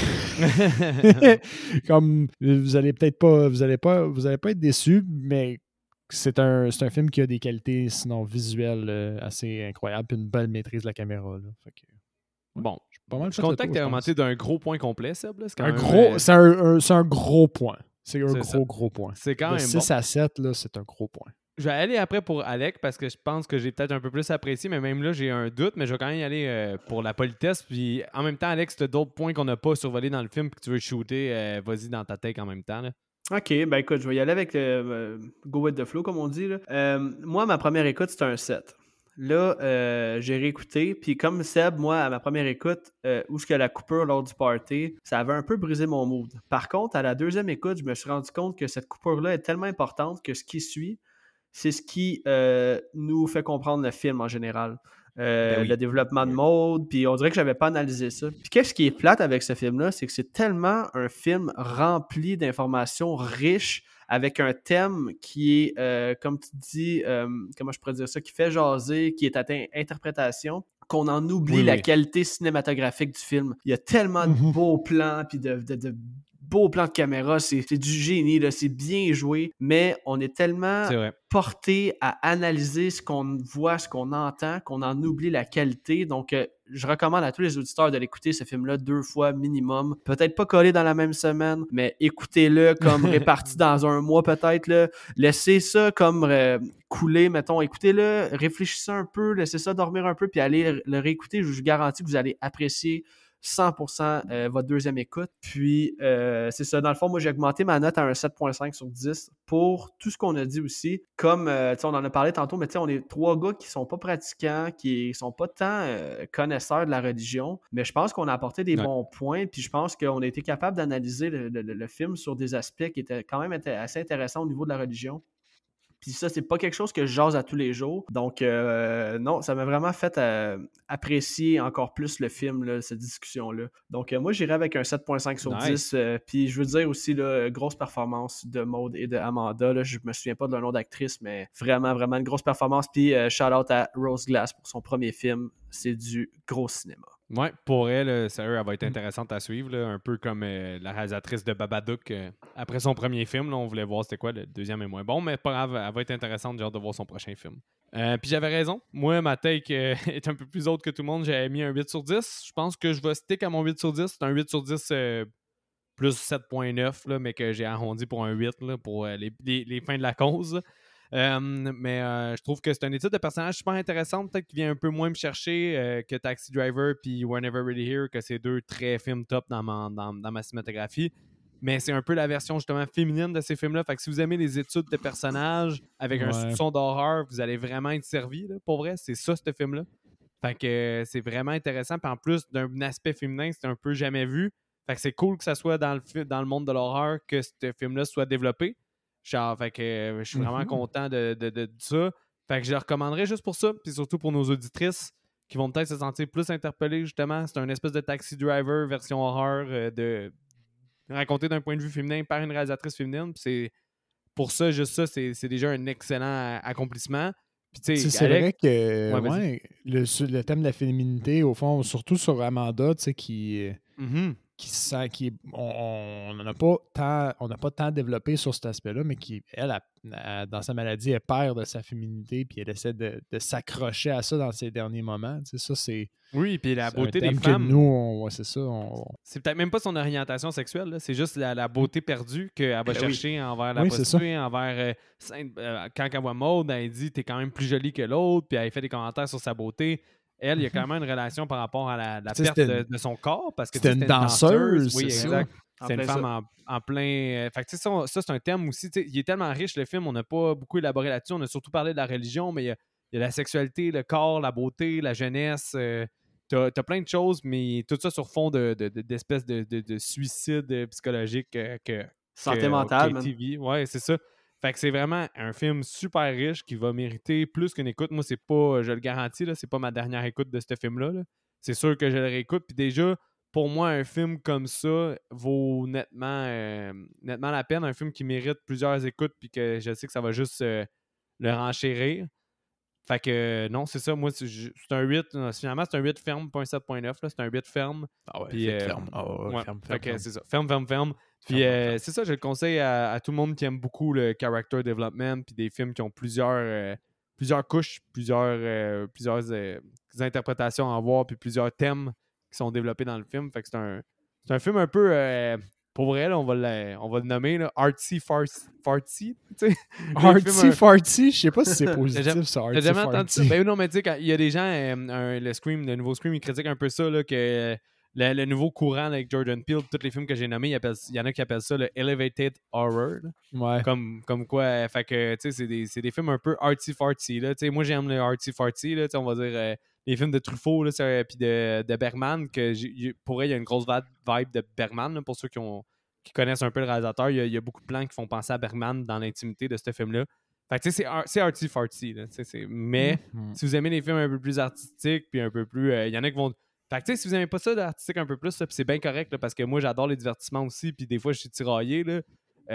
Comme vous allez peut-être pas, vous allez pas être déçus, mais c'est un film qui a des qualités sinon visuelles assez incroyables et une belle maîtrise de la caméra. Là. Fait que, bon, je suis content que tu aies augmenté d'un gros point complet, Seb. Là. C'est un gros point. C'est un gros point. C'est quand même 6 à 7, là, c'est un gros point. Je vais aller après pour Alec parce que je pense que j'ai peut-être un peu plus apprécié, mais même là, j'ai un doute, mais je vais quand même y aller pour la politesse. Puis en même temps, Alex, tu as d'autres points qu'on n'a pas survolés dans le film que tu veux shooter. Vas-y dans ta tête en même temps. Là. Ok, ben écoute, je vais y aller avec Go with the flow, comme on dit. Là. Moi, ma première écoute, c'était un 7. Là, j'ai réécouté, puis comme Seb, moi, à ma première écoute, où ce que la coupure lors du party, ça avait un peu brisé mon mood. Par contre, à la deuxième écoute, je me suis rendu compte que cette coupure-là est tellement importante que ce qui suit, c'est ce qui nous fait comprendre le film en général. Le développement de mode, puis on dirait que j'avais pas analysé ça. Puis qu'est-ce qui est plate avec ce film-là, c'est que c'est tellement un film rempli d'informations riches, avec un thème qui est, comme tu dis, comment je pourrais dire ça, qui fait jaser, qui est à interprétation, qu'on en oublie la qualité cinématographique du film. Il y a tellement de beaux plans, puis de beaux plans de caméra, c'est du génie, là, c'est bien joué, mais on est tellement porté à analyser ce qu'on voit, ce qu'on entend, qu'on en oublie la qualité. Donc, je recommande à tous les auditeurs de l'écouter, ce film-là, 2 fois minimum. Peut-être pas collé dans la même semaine, mais écoutez-le comme réparti dans un mois peut-être. Là. Laissez ça comme couler, mettons. Écoutez-le, réfléchissez un peu, laissez ça dormir un peu, puis allez le réécouter. Je vous garantis que vous allez apprécier 100% votre deuxième écoute. Puis, c'est ça. Dans le fond, moi, j'ai augmenté ma note à un 7.5 sur 10 pour tout ce qu'on a dit aussi. Comme, on en a parlé tantôt, mais on est 3 gars qui sont pas pratiquants, qui sont pas tant connaisseurs de la religion, mais je pense qu'on a apporté des bons points, puis je pense qu'on a été capable d'analyser le film sur des aspects qui étaient quand même assez intéressants au niveau de la religion. Puis ça, c'est pas quelque chose que je jase à tous les jours. Donc, non, ça m'a vraiment fait apprécier encore plus le film, là, cette discussion-là. Donc, moi, j'irais avec un 7.5 sur 10. Puis, je veux dire aussi, là, grosse performance de Maud et de Amanda. Là, je me souviens pas de leur nom d'actrice, mais vraiment, vraiment une grosse performance. Puis, shout-out à Rose Glass pour son premier film. C'est du gros cinéma. Ouais, pour elle, sérieux, elle va être intéressante à suivre, là, un peu comme la réalisatrice de Babadook. Après son premier film, là, on voulait voir c'était quoi, le deuxième est moins bon, mais pas grave, elle va être intéressante, j'ai hâte de voir son prochain film. Puis j'avais raison, moi, ma take est un peu plus haute que tout le monde, j'avais mis un 8 sur 10. Je pense que je vais stick à mon 8 sur 10. C'est un 8 sur 10 plus 7.9, là, mais que j'ai arrondi pour un 8 là, pour les fins de la cause. Mais je trouve que c'est une étude de personnage super intéressante, peut-être qui vient un peu moins me chercher que Taxi Driver puis We're Never Really Here, que c'est 2 très films top dans ma cinématographie. Mais c'est un peu la version justement féminine de ces films-là. Fait que si vous aimez les études de personnages avec un soupçon d'horreur, vous allez vraiment être servi. Là, pour vrai, c'est ça, ce film-là. Fait que c'est vraiment intéressant. Puis en plus, d'un aspect féminin, c'est un peu jamais vu. Fait que c'est cool que ça soit dans le monde de l'horreur que ce film-là soit développé. Genre, fait que je suis vraiment content de ça. Fait que je le recommanderais juste pour ça. Puis surtout pour nos auditrices qui vont peut-être se sentir plus interpellées, justement. C'est un espèce de Taxi Driver version horreur de raconté d'un point de vue féminin par une réalisatrice féminine. Puis c'est pour ça, juste ça, c'est déjà un excellent accomplissement. Puis c'est vrai que le thème de la féminité, au fond, surtout sur Amanda, tu sais, qui sent on n'a pas tant développé sur cet aspect-là, mais qui, elle, dans sa maladie, elle perd de sa féminité, puis elle essaie de s'accrocher à ça dans ses derniers moments. Tu sais, ça, c'est... Oui, puis la beauté des femmes. Nous, c'est ça. C'est peut-être même pas son orientation sexuelle, là. C'est juste la beauté perdue qu'elle va chercher envers la prostituée, envers quand elle voit Maud, elle dit t'es quand même plus jolie que l'autre, puis elle fait des commentaires sur sa beauté. Elle, il y a quand même une relation par rapport à la perte de son corps, parce que c'était une danseuse. Oui, exact. C'est une femme en plein. Fait que ça, c'est un thème aussi. Il est tellement riche, le film, on n'a pas beaucoup élaboré là-dessus. On a surtout parlé de la religion, mais il y a la sexualité, le corps, la beauté, la jeunesse. T'as plein de choses, mais tout ça sur fond d'espèces de suicide psychologique santé mentale, TV. Ouais, c'est ça. Fait que c'est vraiment un film super riche qui va mériter plus qu'une écoute. Moi, c'est pas, je le garantis, là, c'est pas ma dernière écoute de ce film-là. Là. C'est sûr que je le réécoute. Puis déjà, pour moi, un film comme ça vaut nettement la peine. Un film qui mérite plusieurs écoutes, puis que je sais que ça va juste le renchérir. Fait que non, c'est ça. Moi, c'est un 8. Finalement, c'est un 8 ferme, pas un 7.9. Là. C'est un 8 ferme. Ah ouais, puis, ferme. Ferme. Fait que c'est ça. Ferme. Puis c'est ça, je le conseille à tout le monde qui aime beaucoup le character development, puis des films qui ont plusieurs couches, plusieurs interprétations à voir, puis plusieurs thèmes qui sont développés dans le film. Fait que c'est un film un peu... pour vrai, là, on va le nommer là, artsy fartsy. Artsy fartsy, je sais pas si c'est positif ça, artsy fartsy. J'ai jamais entendu ça. Ben non, mais tu sais, il y a des gens, le nouveau Scream, ils critiquent un peu ça, là, que le nouveau courant avec Jordan Peele, tous les films que j'ai nommés, il y en a qui appellent ça le elevated horror. Ouais. Comme quoi, fait que, tu sais, c'est des films un peu artsy fartsy. Moi, j'aime le artsy fartsy, là, on va dire... les films de Truffaut puis de Bergman, pour elle, il y a une grosse vibe de Bergman, là, pour ceux qui connaissent un peu le réalisateur. Il y a beaucoup de plans qui font penser à Bergman dans l'intimité de ce film-là. Fait que, tu sais, c'est artsy-fartsy. Mais si vous aimez les films un peu plus artistiques, puis un peu plus... il y en a qui vont... Fait que, tu sais, si vous n'aimez pas ça d'artistique un peu plus, puis c'est bien correct, là, parce que moi, j'adore les divertissements aussi, puis des fois, je suis tiraillé, là.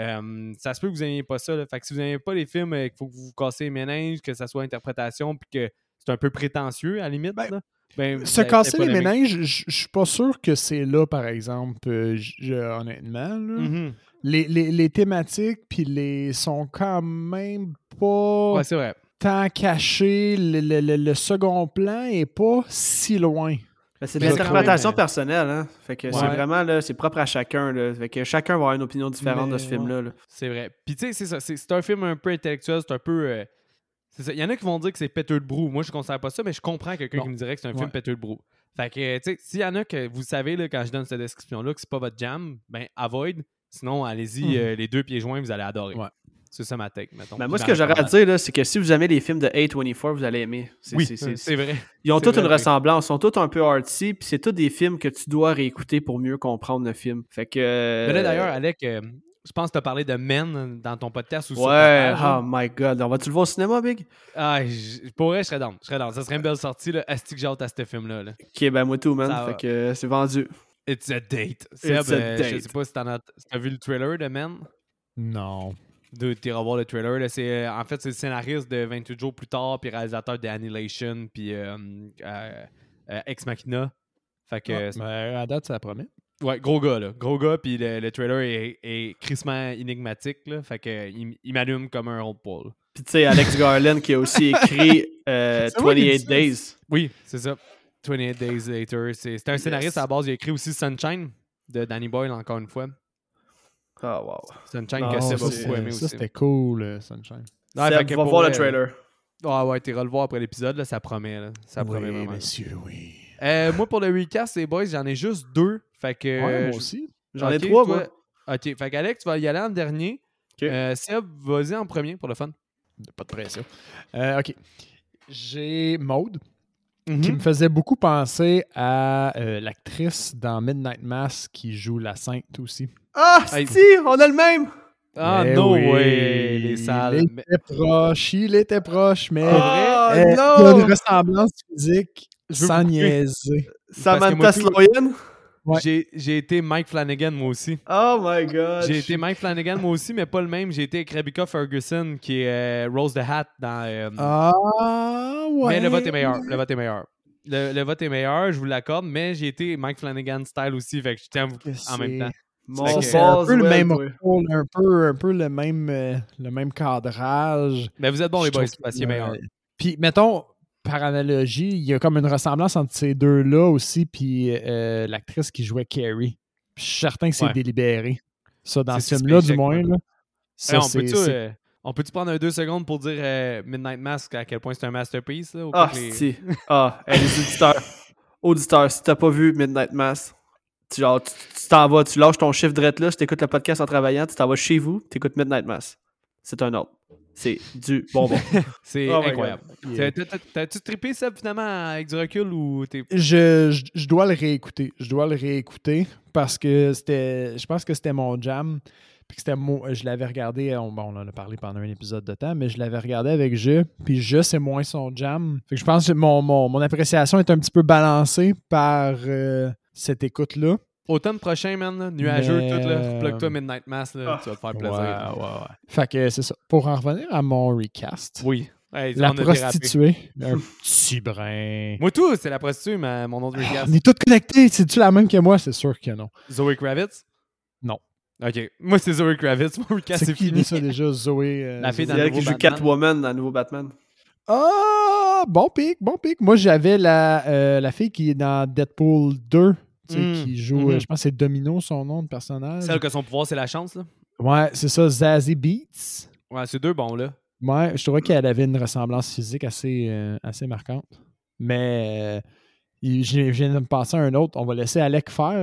Ça se peut que vous n'aimiez pas ça. Là. Fait que si vous n'aimez pas les films, qu'il faut que vous cassez les méninges, que ça soit interprétation, puis que c'est un peu prétentieux, à la limite. Se casser les méninges, je suis pas sûr que c'est là, par exemple, honnêtement. Là. Les thématiques puis sont quand même pas tant cachées. Le second plan est pas si loin. C'est de l'interprétation personnelle, hein. Fait que c'est vraiment, là, c'est propre à chacun, là. Fait que chacun va avoir une opinion différente de ce film-là. Là. C'est vrai. Puis tu sais, c'est ça. C'est un film un peu intellectuel, c'est un peu... c'est ça. Il y en a qui vont dire que c'est péteux de brou. Moi, je ne considère pas ça, mais je comprends quelqu'un qui me dirait que c'est un film péteux de brou. Fait que, tu sais, s'il y en a que vous savez, là, quand je donne cette description-là, que c'est pas votre jam, ben, avoid. Sinon, allez-y, les deux pieds joints, vous allez adorer. Ouais. C'est ça ma take, mettons. Ben moi, ce que j'aurais à dire, là, c'est que si vous aimez les films de A24, vous allez aimer. C'est vrai. Ils ont toutes une ressemblance. Ils sont tous un peu artsy, puis c'est tous des films que tu dois réécouter pour mieux comprendre le film. Fait que... Mais là, d'ailleurs, Alec, je pense que tu as parlé de Men dans ton podcast. Ou ouais, oh my God. On va-tu le voir au cinéma, Big? Pour vrai, je serais down. Ça serait une belle sortie. Asti que j'ai hâte à ce film-là. Là. Ok, ben moi tout, man. Fait que c'est vendu. It's a date. Seb, je sais pas si t'as vu le trailer de Men. Non. Tu iras voir le trailer. Là, en fait, c'est le scénariste de 28 jours plus tard, puis réalisateur de Annihilation, puis Ex Machina. Fait que... à date, ça promet. Ouais, gros gars, là. Gros gars, puis le trailer est crissement énigmatique, là. Fait que il m'allume comme un rond de poil. Puis tu sais, Alex Garland qui a aussi écrit 28 Days. Oui, c'est ça. 28 Days Later. C'est un scénariste à la base. Il a écrit aussi Sunshine de Danny Boyle, encore une fois. Oh, wow. Sunshine que Seb a beaucoup aimé aussi. Ça, c'était cool, Sunshine. Ouais, Seb, fait que va pour voir le vrai, trailer. Ouais, t'es le voir après l'épisode, là, ça promet. Là. Ça promet vraiment. Monsieur, oui. Moi, pour le recast, les boys, j'en ai juste 2. Fait que. Ouais, moi aussi. J'en ai Ok, 3, toi- moi. Ok, fait qu'Alex, tu vas y aller en dernier. Ok. Seb, vas-y en premier pour le fun. Pas de pression. OK. J'ai Maude, Mhm. qui me faisait beaucoup penser à l'actrice dans Midnight Mass qui joue la Sainte aussi. Ah, Hey. si, on a le même! Ah, Eh no oui, way, les salles. Il était proche, mais Oh, il y a non! une ressemblance physique Je veux sans vous couper. niaiser. Samantha moi, tout- Sloyan? Ouais. J'ai été Mike Flanagan, moi aussi. Oh my god. J'ai été Mike Flanagan, moi aussi, mais pas le même. J'ai été avec Rebecca Ferguson, qui est Rose the Hat dans. Ah, ouais. Mais le vote est meilleur. Le vote est meilleur. Le vote est meilleur, je vous l'accorde, mais j'ai été Mike Flanagan style aussi, fait que je tiens en même temps. Mon Fait que- C'est un peu le Boswell, même toi. rôle, un peu le même cadrage. Mais vous êtes bons, les Je boys, trouve parce qu'il est meilleur. Puis, mettons, par analogie, il y a comme une ressemblance entre ces deux-là aussi, puis l'actrice qui jouait Carrie. Puis je suis certain que c'est Ouais. délibéré. Ça, dans C'est ce film-là, du suspect, moins. ouais. Là, ça, On peut-tu prendre 2 secondes pour dire Midnight Mask à quel point c'est un masterpiece? Là, au Ah, cas que les- si. Ah, les auditeurs. Auditeurs, si t'as pas vu Midnight Mass, tu t'en vas, tu lâches ton chiffre direct là, tu écoutes le podcast en travaillant, tu t'en vas chez vous, tu écoutes Midnight Mass. C'est un autre. C'est du bonbon. C'est Oh my incroyable. Yeah. T'as-tu trippé ça finalement avec du recul ou t'es. Je dois le réécouter. Je dois le réécouter parce que je pense que c'était mon jam. Puis que je l'avais regardé, on en a parlé pendant un épisode de temps, mais je l'avais regardé avec puis c'est moins son jam. Fait que je pense que mon appréciation est un petit peu balancée par cette écoute-là. Automne prochain, man, là, nuageux, Mais, tout, là. Plug-toi Midnight Mass, là, Ah, tu vas te faire plaisir. Ouais. Fait que c'est ça. Pour en revenir à mon recast, Oui. Hey, la on a dérapé. prostituée, un petit brin. Moi, tout, c'est la prostituée, mon autre On recast. est tous connectés. C'est-tu la même que moi? C'est sûr que non. Zoe Kravitz? Non. Ok. Moi, c'est Zoe Kravitz. Mon recast, c'est qui fini. ça déjà, Zoé? La fille C'est dans le elle qui nouveau joue Batman. Catwoman dans le nouveau Batman. Ah, bon pic. Moi, j'avais la fille qui est dans Deadpool 2, tu sais, qui joue, je pense que c'est Domino, son nom de personnage. Celle que son pouvoir, c'est la chance, là. Ouais, c'est ça, Zazie Beetz. Ouais, c'est 2 bons, là. Ouais, je trouvais qu'elle avait une ressemblance physique assez marquante. Mais je viens de me passer à un autre. On va laisser Alec faire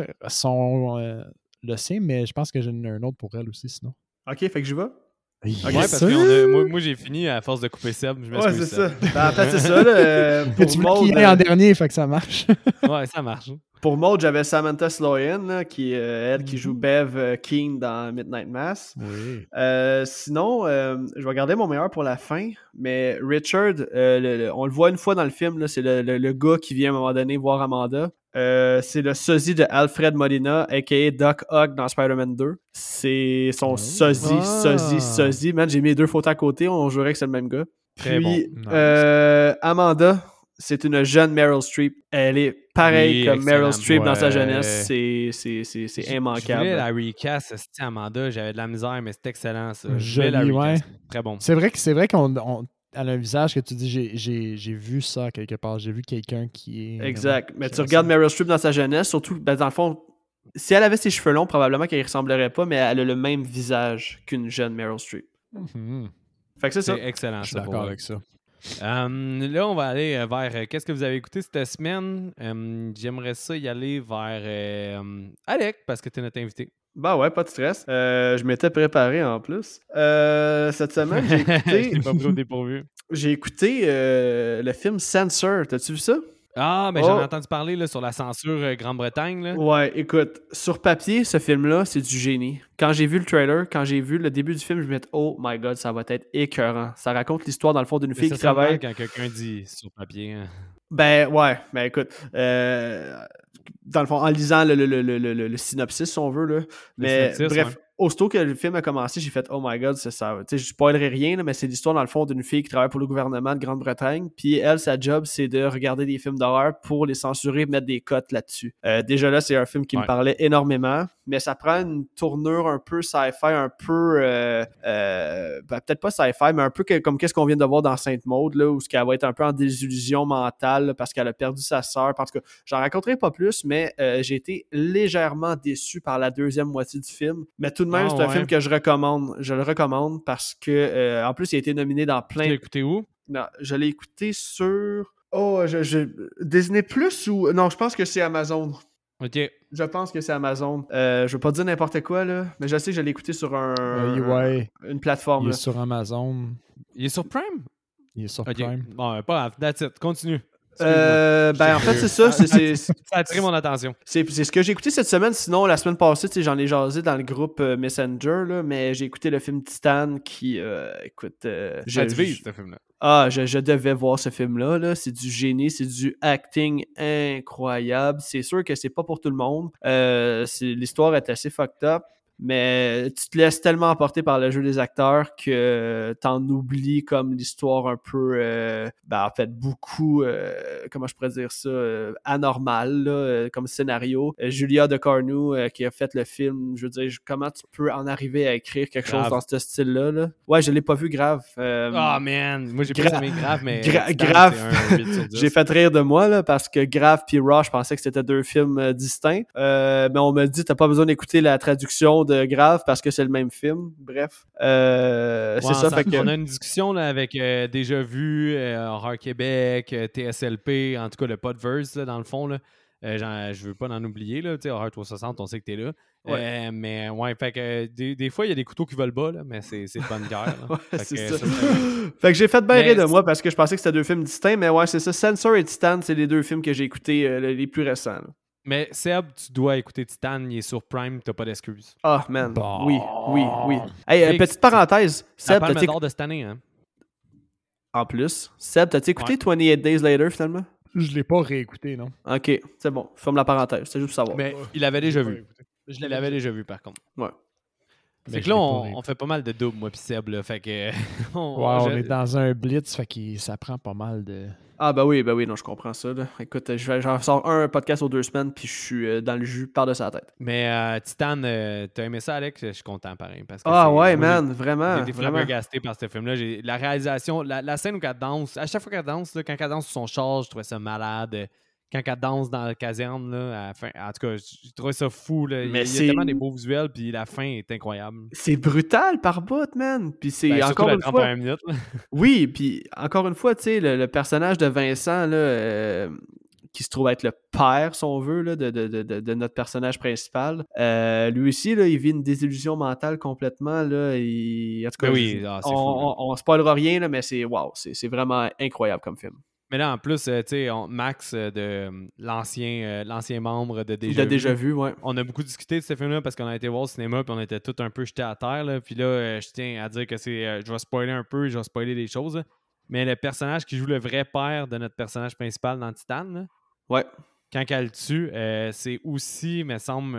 le sien, mais je pense que j'en ai un autre pour elle aussi, sinon. Ok, fait que j'y vais. Ouais, parce que moi j'ai fini à force de couper Seb. Je Ouais, m'excuse, c'est ça. Seb. Ben, en fait, c'est ça. Là, Mais pour tu veux Maud, qu'il y ait en dernier, fait que ça marche. Ouais, ça marche. pour Maud, j'avais Samantha Sloyan, là, qui elle qui joue Bev Keane dans Midnight Mass. Oui. Sinon, je vais garder mon meilleur pour la fin, mais Richard, on le voit une fois dans le film, là, c'est le gars qui vient à un moment donné voir Amanda. C'est le sosie de Alfred Molina, a.k.a. Doc Ock dans Spider-Man 2. C'est son sosie. Man, j'ai mis les 2 photos à côté, on jurait que c'est le même gars. Très Puis, bon. Nice. Amanda, c'est une jeune Meryl Streep. Elle est pareille Oui, comme Meryl excellent. Streep dans sa Ouais. jeunesse. C'est Je immanquable. voulais la recast, c'était Amanda. J'avais de la misère, mais c'est excellent, ça. Je voulais Joli, la recast. ouais. Très bon. C'est vrai qu'elle a un visage que tu dis, j'ai vu ça quelque part. J'ai vu quelqu'un qui est... Exact. Mais qui tu a regardes ça. Meryl Streep dans sa jeunesse, surtout, ben, dans le fond, si elle avait ses cheveux longs, probablement qu'elle ne ressemblerait pas, mais elle a le même visage qu'une jeune Meryl Streep. Mhm. Fait que c'est ça. C'est excellent, Je suis ça. pour d'accord vrai. avec ça. Là, on va aller vers qu'est-ce que vous avez écouté cette semaine. J'aimerais ça y aller vers Alec, parce que tu es notre invité. Ben ouais, pas de stress. Je m'étais préparé en plus. Cette semaine, Je t'ai pas pris au dépourvu. j'ai écouté le film Censor. T'as-tu vu ça? Ah, ben j'en ai entendu parler là, sur la censure Grande-Bretagne. Là. Ouais, écoute, sur papier, ce film-là, c'est du génie. Quand j'ai vu le trailer, quand j'ai vu le début du film, je me dis « Oh my God, ça va être écœurant. » Ça raconte l'histoire, dans le fond, d'une fille qui travaille... Quand quelqu'un dit sur papier. Hein. Ben ouais, ben écoute, dans le fond, en lisant le synopsis, si on veut, là. Mais synopsis, bref, ouais. aussitôt que le film a commencé, j'ai fait « Oh my God, c'est ça. » Tu sais, je spoilerai rien, là, mais c'est l'histoire, dans le fond, d'une fille qui travaille pour le gouvernement de Grande-Bretagne. Puis elle, sa job, c'est de regarder des films d'horreur pour les censurer, mettre des cotes là-dessus. Déjà là, c'est un film qui me parlait énormément, mais ça prend une tournure un peu sci-fi, un peu... ben, peut-être pas sci-fi, mais un peu comme qu'est-ce qu'on vient de voir dans Sainte Maud, là, où elle va être un peu en désillusion mentale là, parce qu'elle a perdu sa sœur. Parce que j'en raconterai pas plus, mais j'ai été légèrement déçu par la deuxième moitié du film. Mais tout de de même, c'est un film que je recommande. Je le recommande parce que, en plus, il a été nominé dans plein... Tu l'as écouté où? Non, je l'ai écouté sur... Disney Plus ou... Non, je pense que c'est Amazon. OK. Je pense que c'est Amazon. Je veux pas dire n'importe quoi, là, mais je sais que je l'ai écouté sur une plateforme. Il est là. sur Amazon. Il est sur Prime? Il est sur OK. Prime. Bon, pas grave. That's it. Continue. En fait, c'est ça. Ça a attiré mon attention. C'est ce que j'ai écouté cette semaine. Sinon, la semaine passée, j'en ai jasé dans le groupe Messenger, là, mais j'ai écouté le film Titan qui, écoute... Ça divise, ce film-là. Je devais voir ce film-là. Là. C'est du génie, c'est du acting incroyable. C'est sûr que c'est pas pour tout le monde. L'histoire est assez fucked up. Mais tu te laisses tellement emporter par le jeu des acteurs que t'en oublies comme l'histoire un peu, en fait, beaucoup, comment je pourrais dire ça, anormal, là, comme scénario. Julia Ducournau qui a fait le film, je veux dire, comment tu peux en arriver à écrire quelque chose dans ce style-là? Là? Ouais, je l'ai pas vu, Grave. Man, moi j'ai pas aimé Grave, mais Grave, c'est un 8 sur 10. J'ai fait rire de moi, là, parce que Grave puis Raw, je pensais que c'était deux films distincts. Mais on m'a dit, t'as pas besoin d'écouter la traduction de Grave parce que c'est le même film. Bref. C'est ça. Fait que... On a une discussion là, avec Déjà Vu, Horror Québec, TSLP, en tout cas le Podverse, là, dans le fond. Là. Je veux pas en oublier. Là, Horror 360, on sait que t'es là. Ouais. Mais ouais, fait que des fois, il y a des couteaux qui volent bas, là, mais c'est de bonne guerre. Ouais, c'est ça. Fait que j'ai fait bien rire de moi parce que je pensais que c'était deux films distincts, mais ouais, c'est ça. Censor et Titan, c'est les deux films que j'ai écoutés les plus récents. Là. Mais Seb, tu dois écouter Titan, il est sur Prime, t'as pas d'excuses. Ah, man. Bon. Oui. Hey, petite parenthèse. Seb, t'as d'or de cette année, hein? En plus. Seb, t'as-tu écouté 28 Days Later, finalement? Je l'ai pas réécouté, non. Ok, c'est bon. Ferme la parenthèse. C'est juste pour savoir. Mais il l'avait déjà vu. Je l'avais déjà vu, par contre. Ouais. C'est que là, on fait pas mal de doubles, moi pis Seb, là. Fait que... on est dans un blitz, fait que ça prend pas mal de... Ah, ben oui, non, je comprends ça. Là. Écoute, j'en sors un podcast aux 2 semaines, puis je suis dans le jus par-dessus la tête. Mais Titan, t'as aimé ça, Alex? Je suis content, pareil. Parce que man, vraiment. J'ai été flabbergasté par ce film-là. La réalisation, la scène où elle danse, à chaque fois qu'elle danse, là, quand elle danse sur son char, je trouvais ça malade. Quand elle danse dans la caserne, là, à la fin, en tout cas, je trouvais ça fou. Là. Il y a tellement des beaux visuels, puis la fin est incroyable. C'est brutal par bout, man. Puis c'est encore une fois... 31 minutes. Oui, puis encore une fois, tu sais, le personnage de Vincent, là, qui se trouve être le père, si on veut, là, de notre personnage principal, lui aussi, là, il vit une désillusion mentale complètement. Là, en tout cas, on spoilera rien, là, mais c'est vraiment incroyable comme film. Mais là, en plus, tu sais, Max, de l'ancien membre de Déjà Vu, ouais. On a beaucoup discuté de ce film-là parce qu'on a été voir au cinéma puis on était tous un peu jetés à terre. Là. Puis là, je tiens à dire que c'est... je vais spoiler un peu, je vais spoiler des choses. Là. Mais le personnage qui joue le vrai père de notre personnage principal dans Titan, là, ouais. Quand elle le tue, c'est aussi, me semble...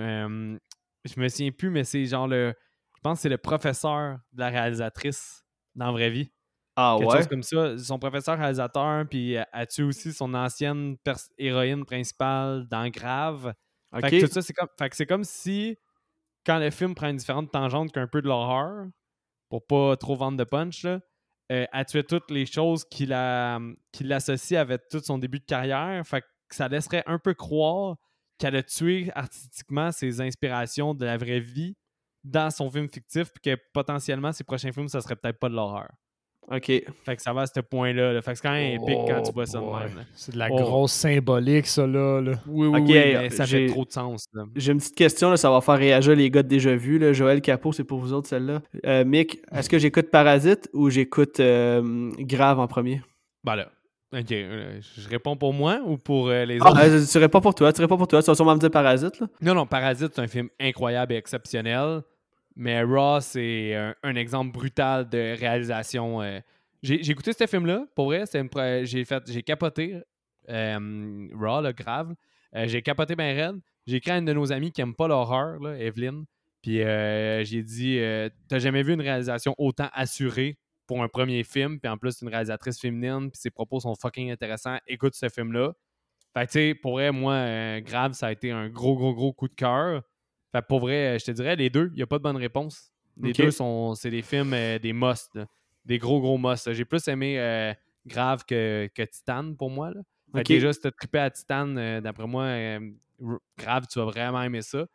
je me souviens plus, mais c'est genre Je pense que c'est le professeur de la réalisatrice dans la vraie vie. Quelque chose comme ça. Son professeur réalisateur, puis a tué aussi son ancienne héroïne principale dans Grave. Okay. Fait que tout ça, c'est comme si, quand le film prend une différente tangente qu'un peu de l'horreur, pour pas trop vendre de punch, là, elle tuait toutes les choses qui l'associent avec tout son début de carrière. Fait que ça laisserait un peu croire qu'elle a tué artistiquement ses inspirations de la vraie vie dans son film fictif, puis que potentiellement, ses prochains films, ça serait peut-être pas de l'horreur. OK. Fait que ça va à ce point-là. Là. Fait que c'est quand même épique quand tu vois ça de même. Là. C'est de la grosse symbolique, ça, là. Oui, mais ça fait trop de sens. Là. J'ai une petite question, là, ça va faire réagir les gars de Déjà Vu. Là. Joël Capot, c'est pour vous autres, celle-là. Mick, est-ce que j'écoute Parasite ou j'écoute Grave en premier? Ben là, OK. Je réponds pour moi ou pour les autres? Tu réponds pour toi. Tu vas sûrement me dire Parasite, là. Non, Parasite, c'est un film incroyable et exceptionnel. Mais Raw, c'est un exemple brutal de réalisation. J'ai écouté ce film-là. Pour vrai, j'ai capoté. Raw, là, Grave. J'ai capoté ben raide. J'ai écrit à une de nos amies qui n'aime pas l'horreur, là, Evelyne. Puis j'ai dit t'as jamais vu une réalisation autant assurée pour un premier film. Puis en plus, c'est une réalisatrice féminine. Puis ses propos sont fucking intéressants. Écoute ce film-là. Fait que tu sais, pour vrai, moi, Grave, ça a été un gros coup de cœur. Fait pour vrai, je te dirais, les deux, il n'y a pas de bonne réponse. Les deux, c'est des films, des musts, là. Des gros musts. J'ai plus aimé Grave que Titan, pour moi. Là. Fait déjà, si tu as trippé à Titan, d'après moi, Grave, tu vas vraiment aimer ça.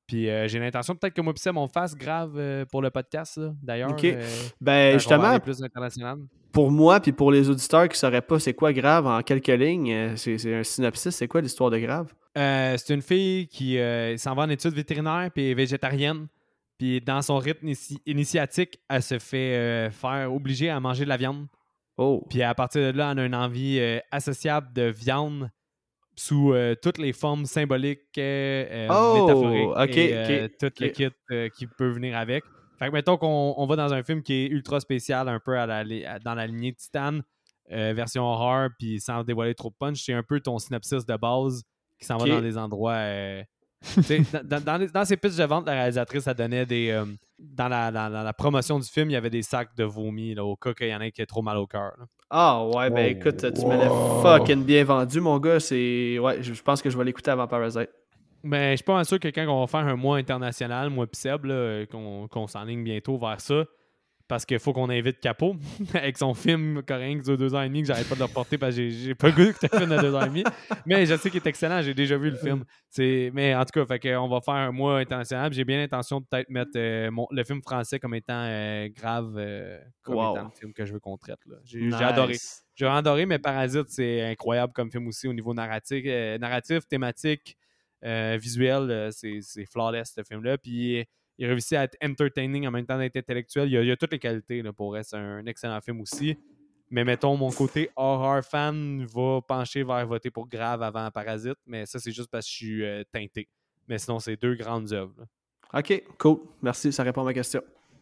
Puis j'ai l'intention peut-être que moi et Seb, on fasse Grave pour le podcast, là, d'ailleurs. OK. Justement, plus international. Pour moi, puis pour les auditeurs qui ne sauraient pas c'est quoi Grave en quelques lignes, c'est un synopsis. C'est quoi l'histoire de Grave? C'est une fille qui s'en va en études vétérinaires puis est végétarienne. Puis dans son rythme initiatique, elle se fait faire obliger à manger de la viande. Oh. Puis à partir de là, elle a une envie associable de viande sous toutes les formes symboliques, métaphoriques et tout le kit qui peut venir avec. Fait que mettons qu'on va dans un film qui est ultra spécial, un peu dans la lignée de Titan, version horreur, puis sans dévoiler trop de punch, c'est un peu ton synopsis de base qui s'en va dans des endroits... dans ses pitchs de vente, la réalisatrice, elle donnait des... dans la promotion du film, il y avait des sacs de vomi là, au cas qu'il y en ait qui ait trop mal au cœur. Ah ouais, ben écoute, tu me l'as fucking bien vendu, mon gars. Ouais, je pense que je vais l'écouter avant Parasite. Ben, je suis pas mal sûr que quand on va faire un mois international, moi pis Seb, là, qu'on s'enligne bientôt vers ça, parce qu'il faut qu'on invite Capo avec son film coréen qui dure 2h30 que j'arrête pas de le reporter parce que j'ai pas le goût d'écouter un film de 2h30. Mais je sais qu'il est excellent, j'ai déjà vu le film. Mais en tout cas, fait qu'on va faire un mois international. J'ai bien l'intention de peut-être mettre le film français comme étant Grave, comme étant le film que je veux qu'on traite. Là. J'ai adoré. J'ai adoré, mais Parasite, c'est incroyable comme film aussi au niveau narratif, thématique, visuel. C'est flawless ce film-là. Puis il réussit à être entertaining en même temps d'être intellectuel. Il y a toutes les qualités là, pour être un excellent film aussi. Mais mettons, mon côté horror fan va pencher vers voter pour Grave avant Parasite. Mais ça, c'est juste parce que je suis teinté. Mais sinon, c'est deux grandes œuvres. Là. OK, cool. Merci, ça répond à ma question.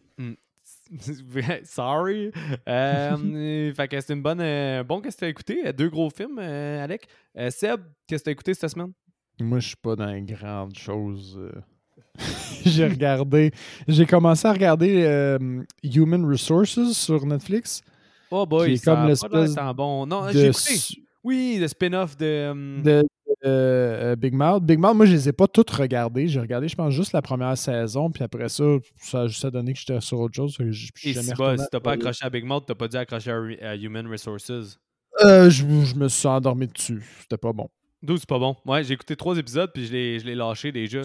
Sorry. Fait que c'est une bonne... bon, qu'est-ce que tu as écouté? Deux gros films, Alec. Seb, qu'est-ce que tu as écouté cette semaine? Moi, je suis pas dans les grandes choses... J'ai commencé à regarder Human Resources sur Netflix. Oh boy, qui est comme l'espèce bon. Non, j'ai écouté. Oui, le spin-off de Big Mouth. Big Mouth, moi, je les ai pas toutes regardées. J'ai regardé, je pense, juste la première saison, puis après ça a juste donné que j'étais sur autre chose. Et si t'as pas accroché à Big Mouth, t'as pas dû accrocher à Human Resources. Je me suis endormi dessus. C'était pas bon. D'où c'est pas bon. Ouais, j'ai écouté 3 épisodes puis je l'ai lâché déjà.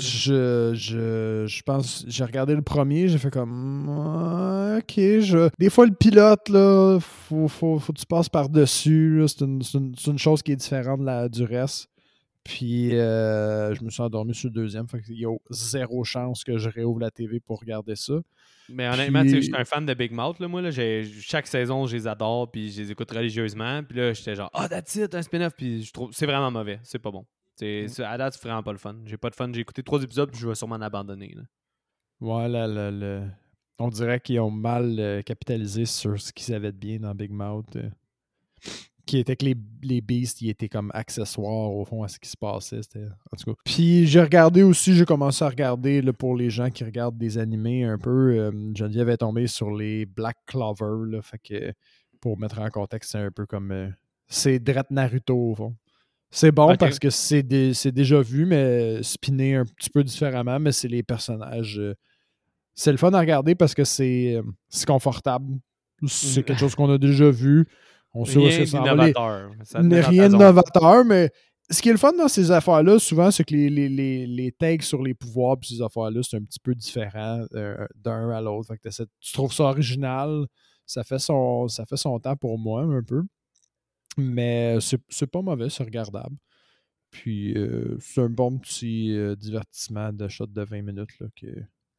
Je pense, j'ai regardé le premier, j'ai fait comme OK, des fois le pilote là, faut que tu passes par-dessus, c'est une chose qui est différente du reste. Puis je me suis endormi sur le deuxième, fait qu'il y a zéro chance que je réouvre la TV pour regarder ça. Mais honnêtement, je suis un fan de Big Mouth, là, moi. Là, chaque saison, je les adore, puis je les écoute religieusement. Puis là, j'étais genre, that's it, un spin-off. Puis je trouve c'est vraiment mauvais. C'est pas bon. À date, c'est vraiment pas le fun. J'ai pas de fun. J'ai écouté 3 épisodes, puis je vais sûrement l'abandonner. Là. Ouais, on dirait qu'ils ont mal capitalisé sur ce qu'ils avaient de bien dans Big Mouth. Qui était que les Beasts, ils étaient comme accessoires au fond à ce qui se passait. En tout cas. Puis j'ai commencé à regarder là, pour les gens qui regardent des animés un peu. Geneviève est tombée sur les Black Clover. Là, fait que pour mettre en contexte, c'est un peu comme c'est Dret Naruto au fond. C'est bon parce que c'est déjà vu, mais spiné un petit peu différemment, mais c'est les personnages. C'est le fun à regarder parce que c'est confortable. C'est quelque chose qu'on a déjà vu. On sait où ça d'innovateur. Rien de novateur, mais ce qui est le fun dans ces affaires-là, souvent, c'est que les tags sur les pouvoirs et ces affaires-là, c'est un petit peu différent d'un à l'autre. Fait que tu trouves ça original, ça fait son temps pour moi un peu. Mais c'est pas mauvais, c'est regardable. Puis c'est un bon petit divertissement de shot de 20 minutes là, que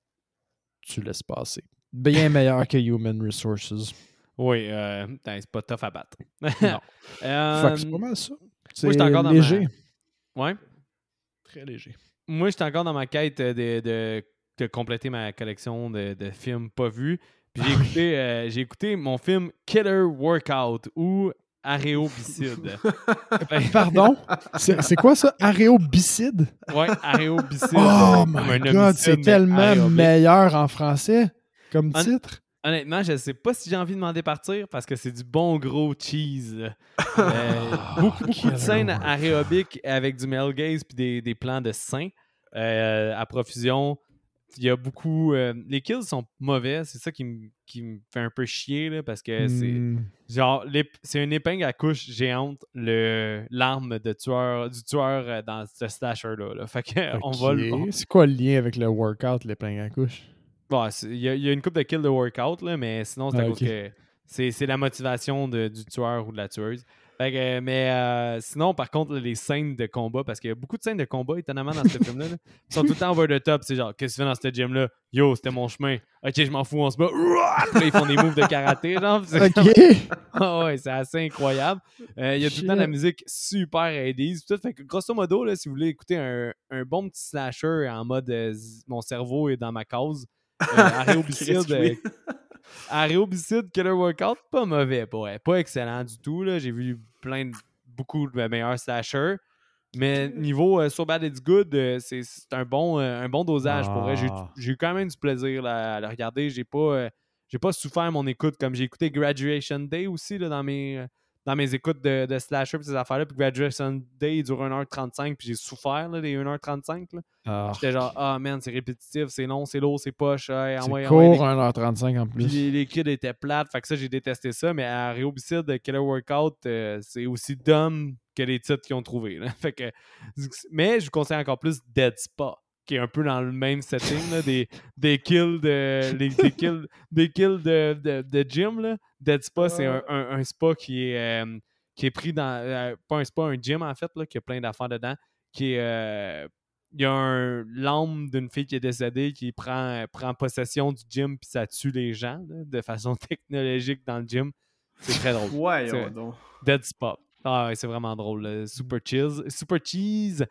tu laisses passer. Bien meilleur que Human Resources. Oui, c'est pas tough à battre. Non. C'est pas mal ça. C'est moi, j'étais encore léger. Ouais. Très léger. Moi, j'étais encore dans ma quête de compléter ma collection de films pas vus. Puis j'ai écouté mon film Killer Workout ou Aréobicide. Pardon? C'est quoi ça? Aréobicide? Ouais, Aréobicide. Oh my God, c'est tellement meilleur en français comme titre. Honnêtement, je ne sais pas si j'ai envie de m'en départir parce que c'est du bon gros cheese. Beaucoup de scènes aérobiques avec du male gaze puis des plans de seins à profusion. il y a beaucoup... les kills sont mauvais, c'est ça qui me fait un peu chier, là, parce que c'est... Genre, c'est une épingle à couche géante, l'arme du tueur dans ce slasher-là. Là. Fait que, on va... C'est quoi le lien avec le workout, l'épingle à couche? Bon, il y a une couple de kills de workout, là, mais sinon, c'est à cause que c'est la motivation du tueur ou de la tueuse. Fait que, mais sinon, par contre, là, les scènes de combat, parce qu'il y a beaucoup de scènes de combat, étonnamment, dans ce film-là, là, ils sont tout le temps over the top. C'est genre, qu'est-ce que tu fais dans ce gym-là? Yo, c'était mon chemin. Ok, je m'en fous, on se bat. Puis là, ils font des moves de karaté, genre. Ouais, c'est assez incroyable. Il y a tout le temps de la musique super 80s. Tout. Fait que, grosso modo, là, si vous voulez écouter un bon petit slasher en mode mon cerveau est dans ma cause, Aréobicide, Killer Workout, pas mauvais, pas excellent du tout. Là. J'ai vu beaucoup de meilleurs slashers. Mais niveau So Bad It's Good, c'est un bon dosage pour vrai. J'ai eu quand même du plaisir là, à le regarder. J'ai pas souffert mon écoute comme j'ai écouté Graduation Day aussi là, dans mes écoutes de slasher et ces affaires-là. Puis Graduation Day, il dure 1h35 puis j'ai souffert là, les 1h35. Là. J'étais genre, man, c'est répétitif, c'est long, c'est lourd, c'est poche. C'est court, 1h35 en plus. Puis les kills étaient plates, fait que ça, j'ai détesté ça. Mais à Aréobicide, Killer Workout, c'est aussi dumb que les titres qu'ils ont trouvés. Là. Fait que, mais je vous conseille encore plus Dead Spa, qui est un peu dans le même setting, là, des kills de gym. Là. Dead Spa, c'est un spa qui est pris dans... pas un spa, un gym, en fait, là, qui a plein d'affaires dedans, qui est... il y a l'âme d'une fille qui est décédée qui prend possession du gym puis ça tue les gens là, de façon technologique dans le gym. C'est très drôle. Donc. Dead Spot. Ah ouais, c'est vraiment drôle. Là. Super cheese.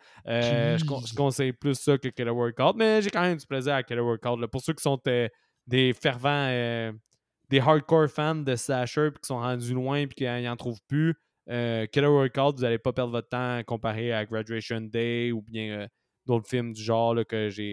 Je conseille plus ça que Killer Workout, mais j'ai quand même du plaisir à Killer Workout. Là. Pour ceux qui sont des fervents, des hardcore fans de slasher puis qui sont rendus loin et qui n'en trouvent plus, Killer Workout, vous n'allez pas perdre votre temps comparé à Graduation Day ou bien d'autres films du genre là, que j'ai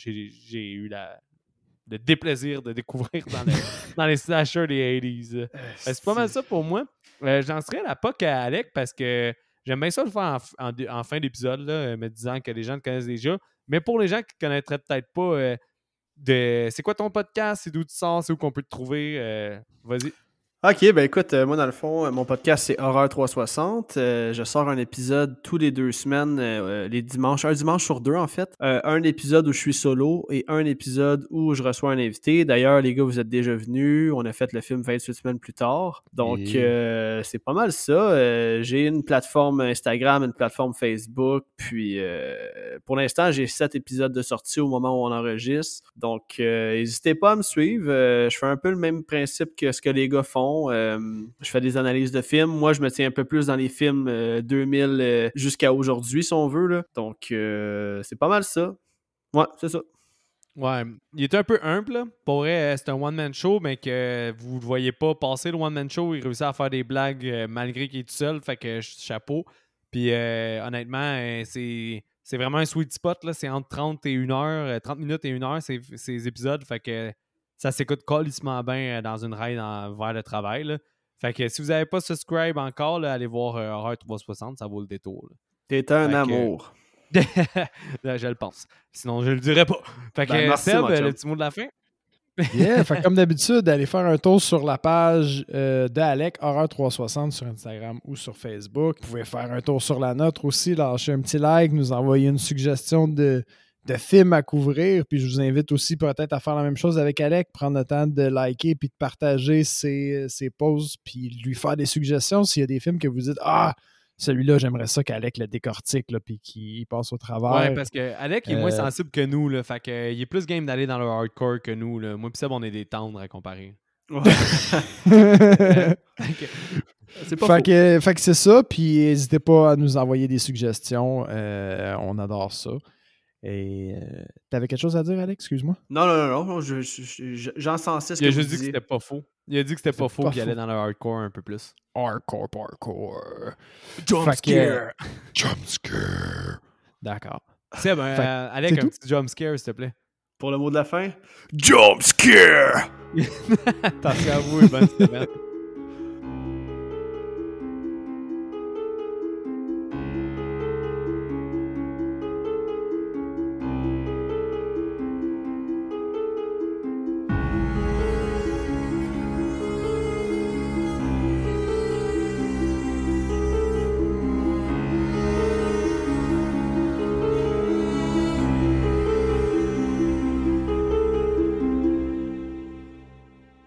eu le déplaisir de découvrir dans les slashers des 80s. C'est pas mal ça pour moi. J'en serais la POC à Alec parce que j'aime bien ça le faire en fin d'épisode, là, me disant que les gens le connaissent déjà. Mais pour les gens qui ne connaîtraient peut-être pas, c'est quoi ton podcast? C'est d'où tu sors? C'est où qu'on peut te trouver? Vas-y. Ok, ben écoute, moi dans le fond, mon podcast c'est Horreur 360. Je sors un épisode tous les 2 semaines, les dimanches, un dimanche sur 2 en fait. Un épisode où je suis solo et un épisode où je reçois un invité. D'ailleurs, les gars, vous êtes déjà venus. On a fait le film 28 semaines plus tard. Donc, c'est pas mal ça. J'ai une plateforme Instagram, une plateforme Facebook. Puis, pour l'instant, j'ai 7 épisodes de sortie au moment où on enregistre. Donc, n'hésitez pas à me suivre. Je fais un peu le même principe que ce que les gars font. Je fais des analyses de films. Moi, je me tiens un peu plus dans les films 2000 jusqu'à aujourd'hui, si on veut. Là. Donc, c'est pas mal ça. Ouais, c'est ça. Ouais, il est un peu humble. Là. Pour vrai, c'est un one-man show, mais que vous ne voyez pas passer le one-man show. Il réussit à faire des blagues malgré qu'il est tout seul. Fait que chapeau. Puis honnêtement, c'est vraiment un sweet spot. Là. C'est entre 30 minutes et 1 heure, ces épisodes. Fait que ça s'écoute calissement bien dans une ride vers le travail. Là. Fait que si vous n'avez pas subscribe encore, là, allez voir Horreur 360, ça vaut le détour. Là. T'es un amour. Là, je le pense. Sinon, je le dirais pas. Fait que merci, Seb, le petit mot de la fin. Yeah, fait comme d'habitude, allez faire un tour sur la page d'Alec, Horreur 360 sur Instagram ou sur Facebook. Vous pouvez faire un tour sur la nôtre aussi, lâcher un petit like, nous envoyer une suggestion de films à couvrir. Puis je vous invite aussi peut-être à faire la même chose avec Alec, prendre le temps de liker puis de partager ses posts puis lui faire des suggestions s'il y a des films que vous dites « Ah, celui-là, j'aimerais ça qu'Alec le décortique là, puis qu'il passe au travers. » Ouais, parce que Alec est moins sensible que nous. Là, fait que, il est plus game d'aller dans le hardcore que nous. Là. Moi pis Seb, on est des tendres à comparer. Ouais. C'est pas fait que c'est ça, puis n'hésitez pas à nous envoyer des suggestions. On adore ça. Et t'avais quelque chose à dire, Alex? Excuse-moi. Non. J'encensais ce que il a vous juste dit que c'était pas faux. Il a dit que c'était pas faux qu'il allait dans le hardcore un peu plus. Hardcore. Jump scare. Jump scare. D'accord. Seb, Alex, un petit jump scare, s'il te plaît. Pour le mot de la fin, jump scare! Attention à vous et bonne semaine.